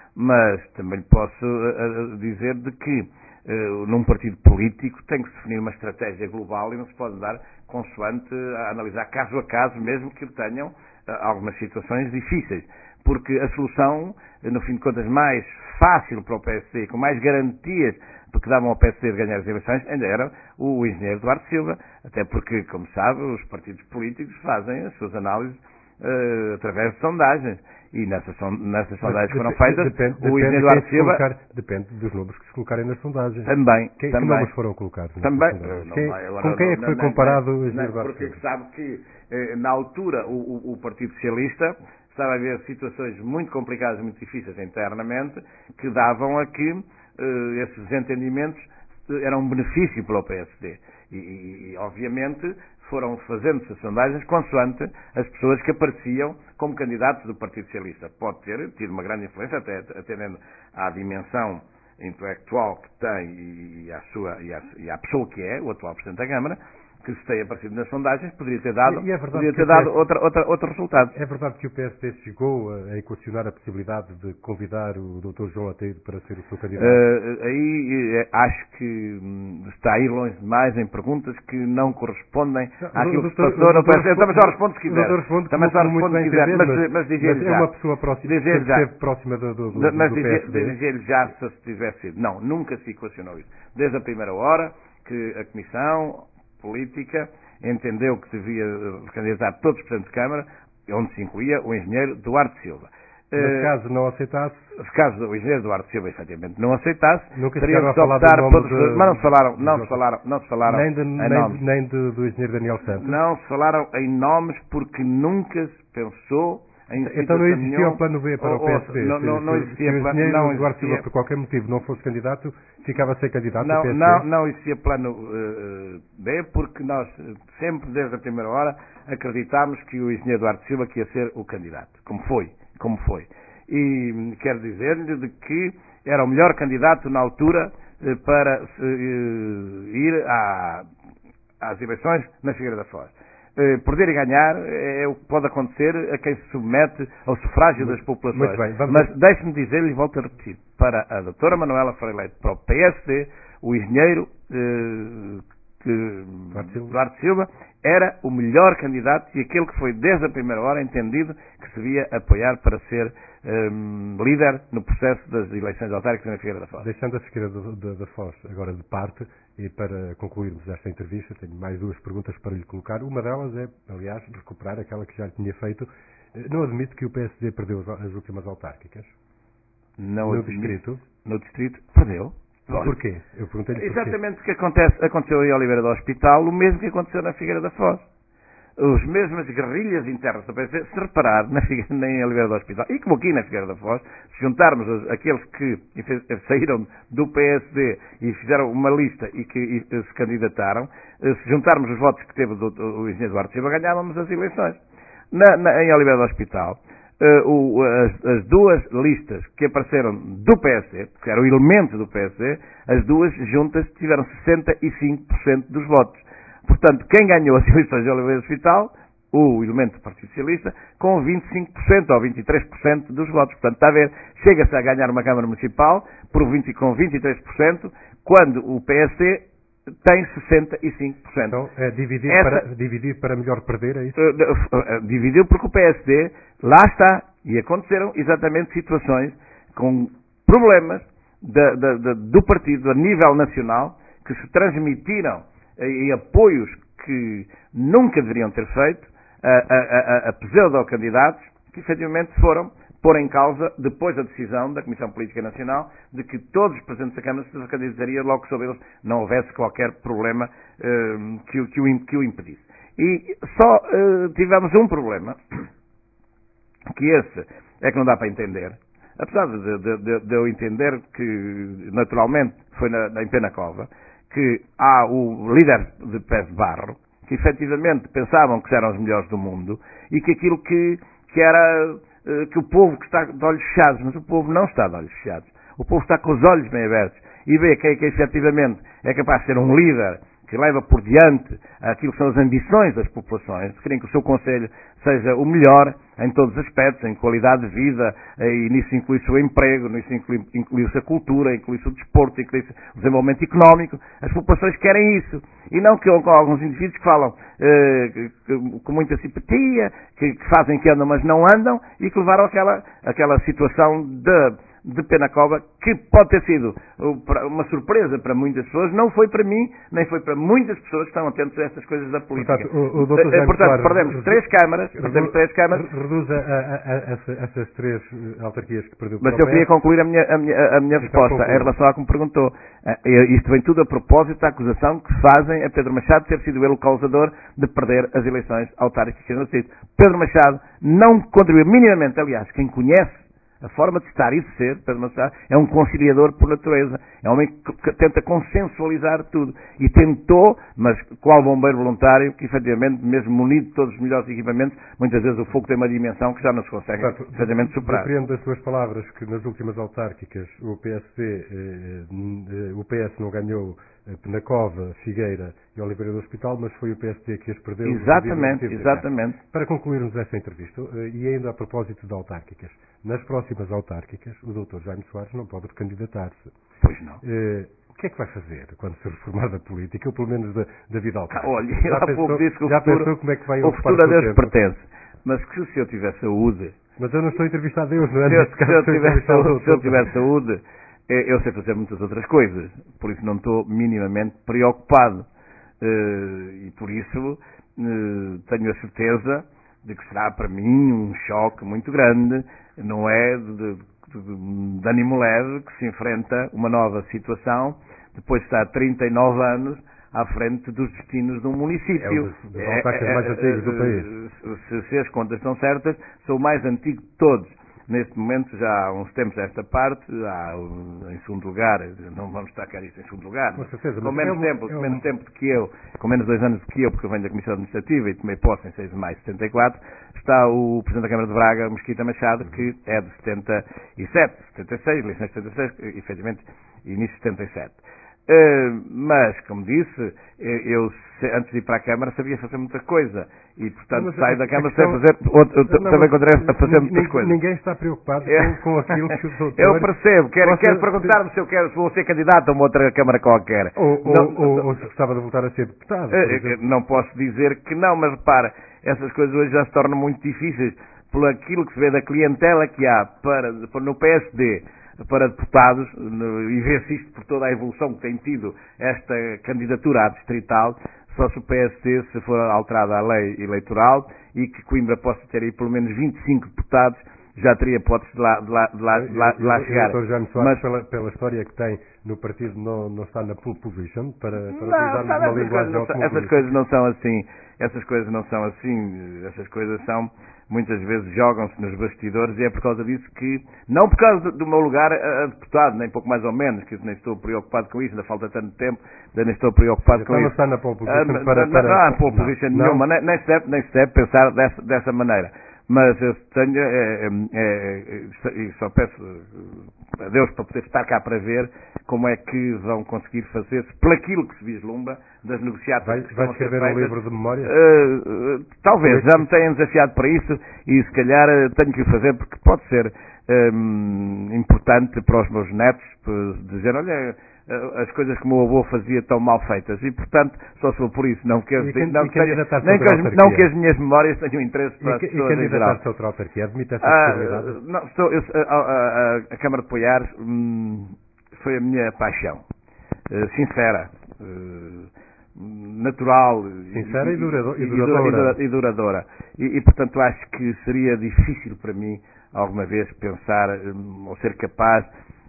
Mas também posso uh, dizer de que uh, num partido político tem que se definir uma estratégia global e não se pode andar consoante a analisar caso a caso, mesmo que tenham uh, algumas situações difíceis. Porque a solução, no fim de contas, mais fácil para o P S D, com mais garantias porque davam ao P S D de ganhar as eleições, ainda era o engenheiro Duarte Silva. Até porque, como sabe, os partidos políticos fazem as suas análises uh, através de sondagens. E nessas, nessas sondagens que foram feitas, depende, o engenheiro Duarte Silva... Colocar, depende dos números que se colocarem nas sondagens. Também. Quem, também. Que números foram colocados? Também. Quem, vai, agora, com quem é que foi não, comparado não, o engenheiro não, Duarte Silva? Porque sabe que, eh, na altura, o, o, o Partido Socialista estava a haver situações muito complicadas, muito difíceis internamente, que davam a que eh, esses desentendimentos eram um benefício para o P S D. E, e, e obviamente, foram fazendo-se as sondagens consoante as pessoas que apareciam como candidatos do Partido Socialista. Pode ter tido uma grande influência, até atendendo à dimensão intelectual que tem e à, sua, e à, e à pessoa que é, o atual Presidente da Câmara, que se tem aparecido nas sondagens, poderia ter dado, e, e é poderia ter dado outra, outra, outro resultado. É verdade que o P S D chegou a equacionar a possibilidade de convidar o doutor João Ateiro para ser o seu candidato? Uh, aí uh, acho que um, está a ir longe demais em perguntas que não correspondem não, àquilo que se passou no P S D. Também só respondo se quiser. Também só respondo se quiser, mas, mas, mas dizer-lhe já. É uma pessoa próxima, dizer que esteve próxima do, do, do, mas do P S D. Mas dizer-lhe já se tivesse sido. Não, nunca se equacionou isso. Desde a primeira hora que a Comissão Política entendeu que devia candidatar todos os presidentes de Câmara, onde se incluía o engenheiro Duarte Silva. Mas caso não aceitasse... Se caso o engenheiro Duarte Silva efetivamente não aceitasse, nunca teriam de optar por... De, mas não se falaram, não se falaram, não se falaram nem, de, em nem, nomes. Nem de, do engenheiro Daniel Santos. Não se falaram em nomes porque nunca se pensou em então não existia nenhum, o plano B para ou, o P S D. Não, não, não existia se o plano, engenheiro não Duarte existia, Silva por qualquer motivo não fosse candidato, ficava a ser candidato não, ao P S D? Não, não existia plano uh, B porque nós sempre, desde a primeira hora, acreditámos que o engenheiro Duarte Silva que ia ser o candidato, como foi, como foi. E quero dizer-lhe de que era o melhor candidato na altura uh, para uh, ir à, às eleições na Figueira da Foz. Uh, perder e ganhar é o que pode acontecer a quem se submete ao sufrágio muito, das populações. Muito bem, vamos... Mas deixe-me dizer-lhe, e volto a repetir, para a doutora Manuela Freire Leite, para o P S D, o engenheiro uh, que, Duarte Silva era o melhor candidato e aquele que foi desde a primeira hora entendido que se devia apoiar para ser um, líder no processo das eleições autárquicas na Figueira da Foz. Deixando a Figueira da, da Foz agora de parte, e para concluirmos esta entrevista, tenho mais duas perguntas para lhe colocar. Uma delas é, aliás, recuperar aquela que já lhe tinha feito. Não admite que o P S D perdeu as últimas autárquicas? Não no admito. distrito? No distrito, perdeu. Porquê? Eu perguntei-lhe porquê. Exatamente o que acontece, aconteceu em Oliveira do Hospital, o mesmo que aconteceu na Figueira da Foz. As mesmas guerrilhas internas do P S D, se reparar na Figueira, em Oliveira do Hospital, e como aqui na Figueira da Foz, se juntarmos os, aqueles que saíram do P S D e fizeram uma lista e que e, se candidataram, se juntarmos os votos que teve do, do, o engenheiro Duarte Silva, ganhávamos as eleições. na, na, em Oliveira do Hospital, uh, o, as, as duas listas que apareceram do P S D, que eram elementos do P S D, as duas juntas tiveram sessenta e cinco por cento dos votos. Portanto, quem ganhou as eleições de Oliveira do Hospital, o elemento do Partido Socialista, com vinte e cinco por cento ou vinte e três por cento dos votos. Portanto, está a ver, chega-se a ganhar uma Câmara Municipal por vinte, com vinte e três por cento, quando o P S D tem sessenta e cinco por cento. Então, é dividir, Essa, para, dividir para melhor perder, é isso? Uh, uh, uh, dividiu porque o P S D, lá está, e aconteceram exatamente situações com problemas da, da, da, do partido a nível nacional, que se transmitiram em apoios que nunca deveriam ter feito, a, a, a, a pseudo-candidatos que efetivamente foram pôr em causa, depois da decisão da Comissão Política Nacional, de que todos os presidentes da Câmara se candidatariam logo que sobre eles não houvesse qualquer problema uh, que, que, o, que o impedisse. E só uh, tivemos um problema, que esse é que não dá para entender, apesar de, de, de, de eu entender que, naturalmente, foi na, na, em Penacova, que há o líder de pés de barro, que efetivamente pensavam que eram os melhores do mundo e que aquilo que, que era, que o povo que está de olhos fechados, mas o povo não está de olhos fechados. O povo está com os olhos bem abertos e vê que, que efetivamente é capaz de ser um líder que leva por diante aquilo que são as ambições das populações, de querem que o seu Conselho seja o melhor em todos os aspectos, em qualidade de vida, e nisso inclui-se o emprego, nisso inclui-se inclui a cultura, inclui-se o desporto, inclui-se o desenvolvimento económico. As populações querem isso. E não que com alguns indivíduos que falam eh, que, que, com muita simpatia, que, que fazem que andam, mas não andam, e que levaram aquela, aquela situação de... de Penacova, que pode ter sido uma surpresa para muitas pessoas, não foi para mim, nem foi para muitas pessoas que estão atentas a estas coisas da política. Portanto, o, o doutor Jaime Portanto Soares, perdemos redu, três câmaras, perdemos três câmaras. Reduz a, a, a, essa, essas três autarquias que perdeu. Mas eu queria concluir a minha, a minha, a minha resposta conclui. em relação ao que me perguntou. Isto vem tudo a propósito da acusação que fazem a Pedro Machado de ter sido ele o causador de perder as eleições autárquicas no sítio. Pedro Machado não contribuiu minimamente, aliás, quem conhece a forma de estar e de ser, Pedro Machado, é um conciliador por natureza. É um homem que tenta consensualizar tudo. E tentou, mas qual bombeiro voluntário, que efetivamente, mesmo munido de todos os melhores equipamentos, muitas vezes o fogo tem uma dimensão que já não se consegue, Portanto, efetivamente, superar. Compreendo das suas palavras que nas últimas autárquicas o P S D, eh, o P S não ganhou Penacova, Figueira e Oliveira do Hospital, mas foi o P S D que as perdeu. Exatamente, exatamente. Para concluirmos esta entrevista, e ainda a propósito de autárquicas, nas próximas autárquicas, o doutor Jaime Soares não pode recandidatar-se. Pois não. Eh, o que é que vai fazer quando se reformar da política, ou pelo menos da, da vida autárquica? Olha, eu há pouco disse que o já futuro, pensou como é que vai o futuro a Deus tempo? pertence. Mas que se eu tiver saúde... Mas eu não estou a entrevistar a Deus, não é? Se eu, se eu, tiver, saúde, se eu tiver saúde, eu sei fazer muitas outras coisas. Por isso não estou minimamente preocupado. E por isso tenho a certeza de que será para mim um choque muito grande. Não é de, de, de ânimo leve que se enfrenta uma nova situação, depois de estar trinta e nove anos à frente dos destinos de um município. É um dos, dos autárquicos mais antigos do país. Se, se as contas estão certas, sou o mais antigo de todos. Neste momento, já há uns tempos esta parte, há em segundo lugar, não vamos destacar isso em segundo lugar, com, certeza, com menos, é um, tempo, é um... menos tempo do que eu, com menos dois anos do que eu, porque eu venho da Comissão Administrativa e tomei posse em seis de maio de setenta e quatro, está o Presidente da Câmara de Braga, Mesquita Machado, que é de setenta e sete, setenta e seis, eleições de setenta e seis, efetivamente, início de setenta e sete. Uh, mas, como disse, eu, antes de ir para a Câmara, sabia fazer muita coisa. E, portanto, saio da Câmara sem fazer, outra, não, também continuei a fazer muitas ninguém, coisas. Ninguém está preocupado é. com, com aquilo que o doutor... Eu percebo. Quero, quero perguntar-me se eu quero, se vou ser candidato a uma outra Câmara qualquer. Ou, não, ou, ou, ou se gostava de voltar a ser deputado. Uh, não posso dizer que não, mas repara, essas coisas hoje já se tornam muito difíceis por aquilo que se vê da clientela que há para, no P S D para deputados, e vê-se isto por toda a evolução que tem tido esta candidatura à distrital, só se o P S D se for alterada a lei eleitoral e que Coimbra possa ter aí pelo menos vinte e cinco deputados já teria hipóteses de lá, de lá, de lá, de lá, de lá chegar. O doutor Jaime Soares, mas, pela, pela história que tem no partido, não, não está na pole position, para, para não, utilizarmos sabe, uma essas, linguagem coisas não são, essas coisas não são assim, essas coisas não são assim, essas coisas são, muitas vezes jogam-se nos bastidores e é por causa disso que, não por causa do meu lugar a, a deputado, nem pouco mais ou menos, que eu nem estou preocupado com isso, ainda falta tanto tempo, ainda nem estou preocupado então com não isso. está na pole position Ah, para, não, para... não há pole position não, nenhuma, não? Nem, nem, se deve, nem se deve pensar dessa, dessa maneira. Mas eu tenho, é, é, é, e só peço a Deus para poder estar cá para ver como é que vão conseguir fazer-se, por aquilo que se vislumbra, das negociações vai, que estão vai a ser escrever feitas. um livro de memória? Uh, uh, talvez, já me tenham desafiado para isso e se calhar uh, tenho que o fazer porque pode ser um, importante para os meus netos dizer, olha, as coisas que o meu avô fazia tão mal feitas e, portanto, só sou por isso, não que, as, can, não, que tenha, nem que as, não que as minhas memórias tenham interesse para e, as pessoas e em geral. candidatar-se a outra autarquia, admite essa Ah, possibilidade? não, estou, eu, a, a, a Câmara de Poiares hum, foi a minha paixão, uh, sincera, uh, natural sincera e, e, duradora, e, e duradoura, e, e, duradoura. E, e, portanto, acho que seria difícil para mim, alguma vez, pensar hum, ou ser capaz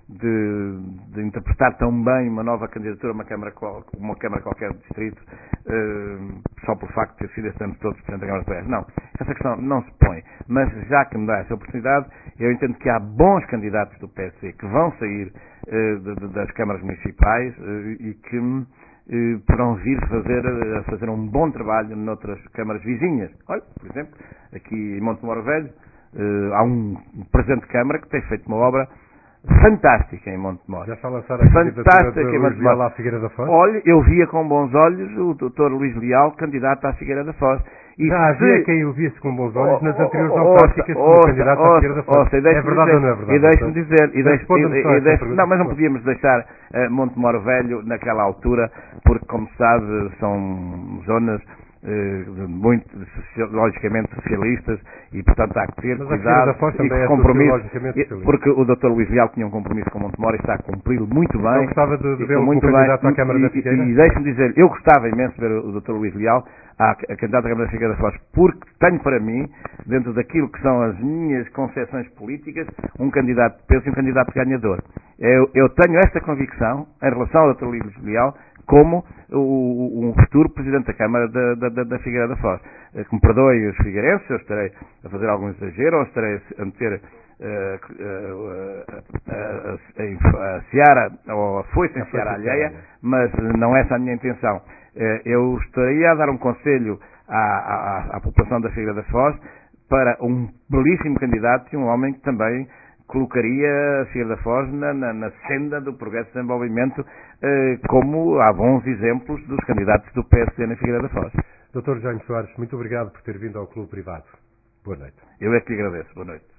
De, de interpretar tão bem uma nova candidatura a uma Câmara, uma Câmara qualquer do Distrito, uh, só pelo facto de ter sido este ano todo Presidente da Câmara de Poiares. Não, essa questão não se põe. Mas já que me dá essa oportunidade, eu entendo que há bons candidatos do P S C que vão sair uh, de, de, das câmaras municipais uh, e que uh, poderão vir fazer, uh, fazer um bom trabalho noutras câmaras vizinhas. Olha, por exemplo, aqui em Montemor Velho, uh, há um Presidente de Câmara que tem feito uma obra fantástica em Montemor. Já está a lançar a candidatura de Luís Leal à Figueira da Foz? Olha, eu via com bons olhos o doutor Luís Leal candidato à Figueira da Foz. E já havia se... quem o visse com bons olhos nas anteriores oh, autárquicas como ouça, candidato ouça, à Figueira da Foz. Ouça, é verdade ou não é verdade? E deixe-me dizer, e deixe, e, e deixe, não, mas não pergunta. podíamos deixar uh, Montemor Velho naquela altura, porque, como sabe, são zonas Uh, muito logicamente socialistas e portanto há que ter mas cuidado e é compromisso e, porque o doutor Luís Leal tinha um compromisso com Montemor e está a cumpri-lo muito bem. Não gostava de, de vê-lo como candidato bem, à Câmara e, da Figueira? E, e deixe-me dizer, eu gostava imenso de ver o doutor Luís Leal a, a candidato à Câmara da Figueira da Foz, porque tenho para mim, dentro daquilo que são as minhas concepções políticas, um candidato de peso e um candidato ganhador. Eu, eu tenho esta convicção em relação ao doutor Luís Leal como o, um futuro Presidente da Câmara da, da, da Figueira da Foz. Que me perdoem os figueirenses, eu estarei a fazer algum exagero, ou estarei a meter a seara, ou a foice em seara alheia, mas não é essa a minha intenção. Eu estaria a dar um conselho à, à, à população da Figueira da Foz para um belíssimo candidato e um homem que também colocaria a Figueira da Foz na, na, na senda do progresso e desenvolvimento, eh, como há bons exemplos dos candidatos do P S C na Figueira da Foz. doutor Jaime Soares, muito obrigado por ter vindo ao Clube Privado. Boa noite. Eu é que lhe agradeço. Boa noite.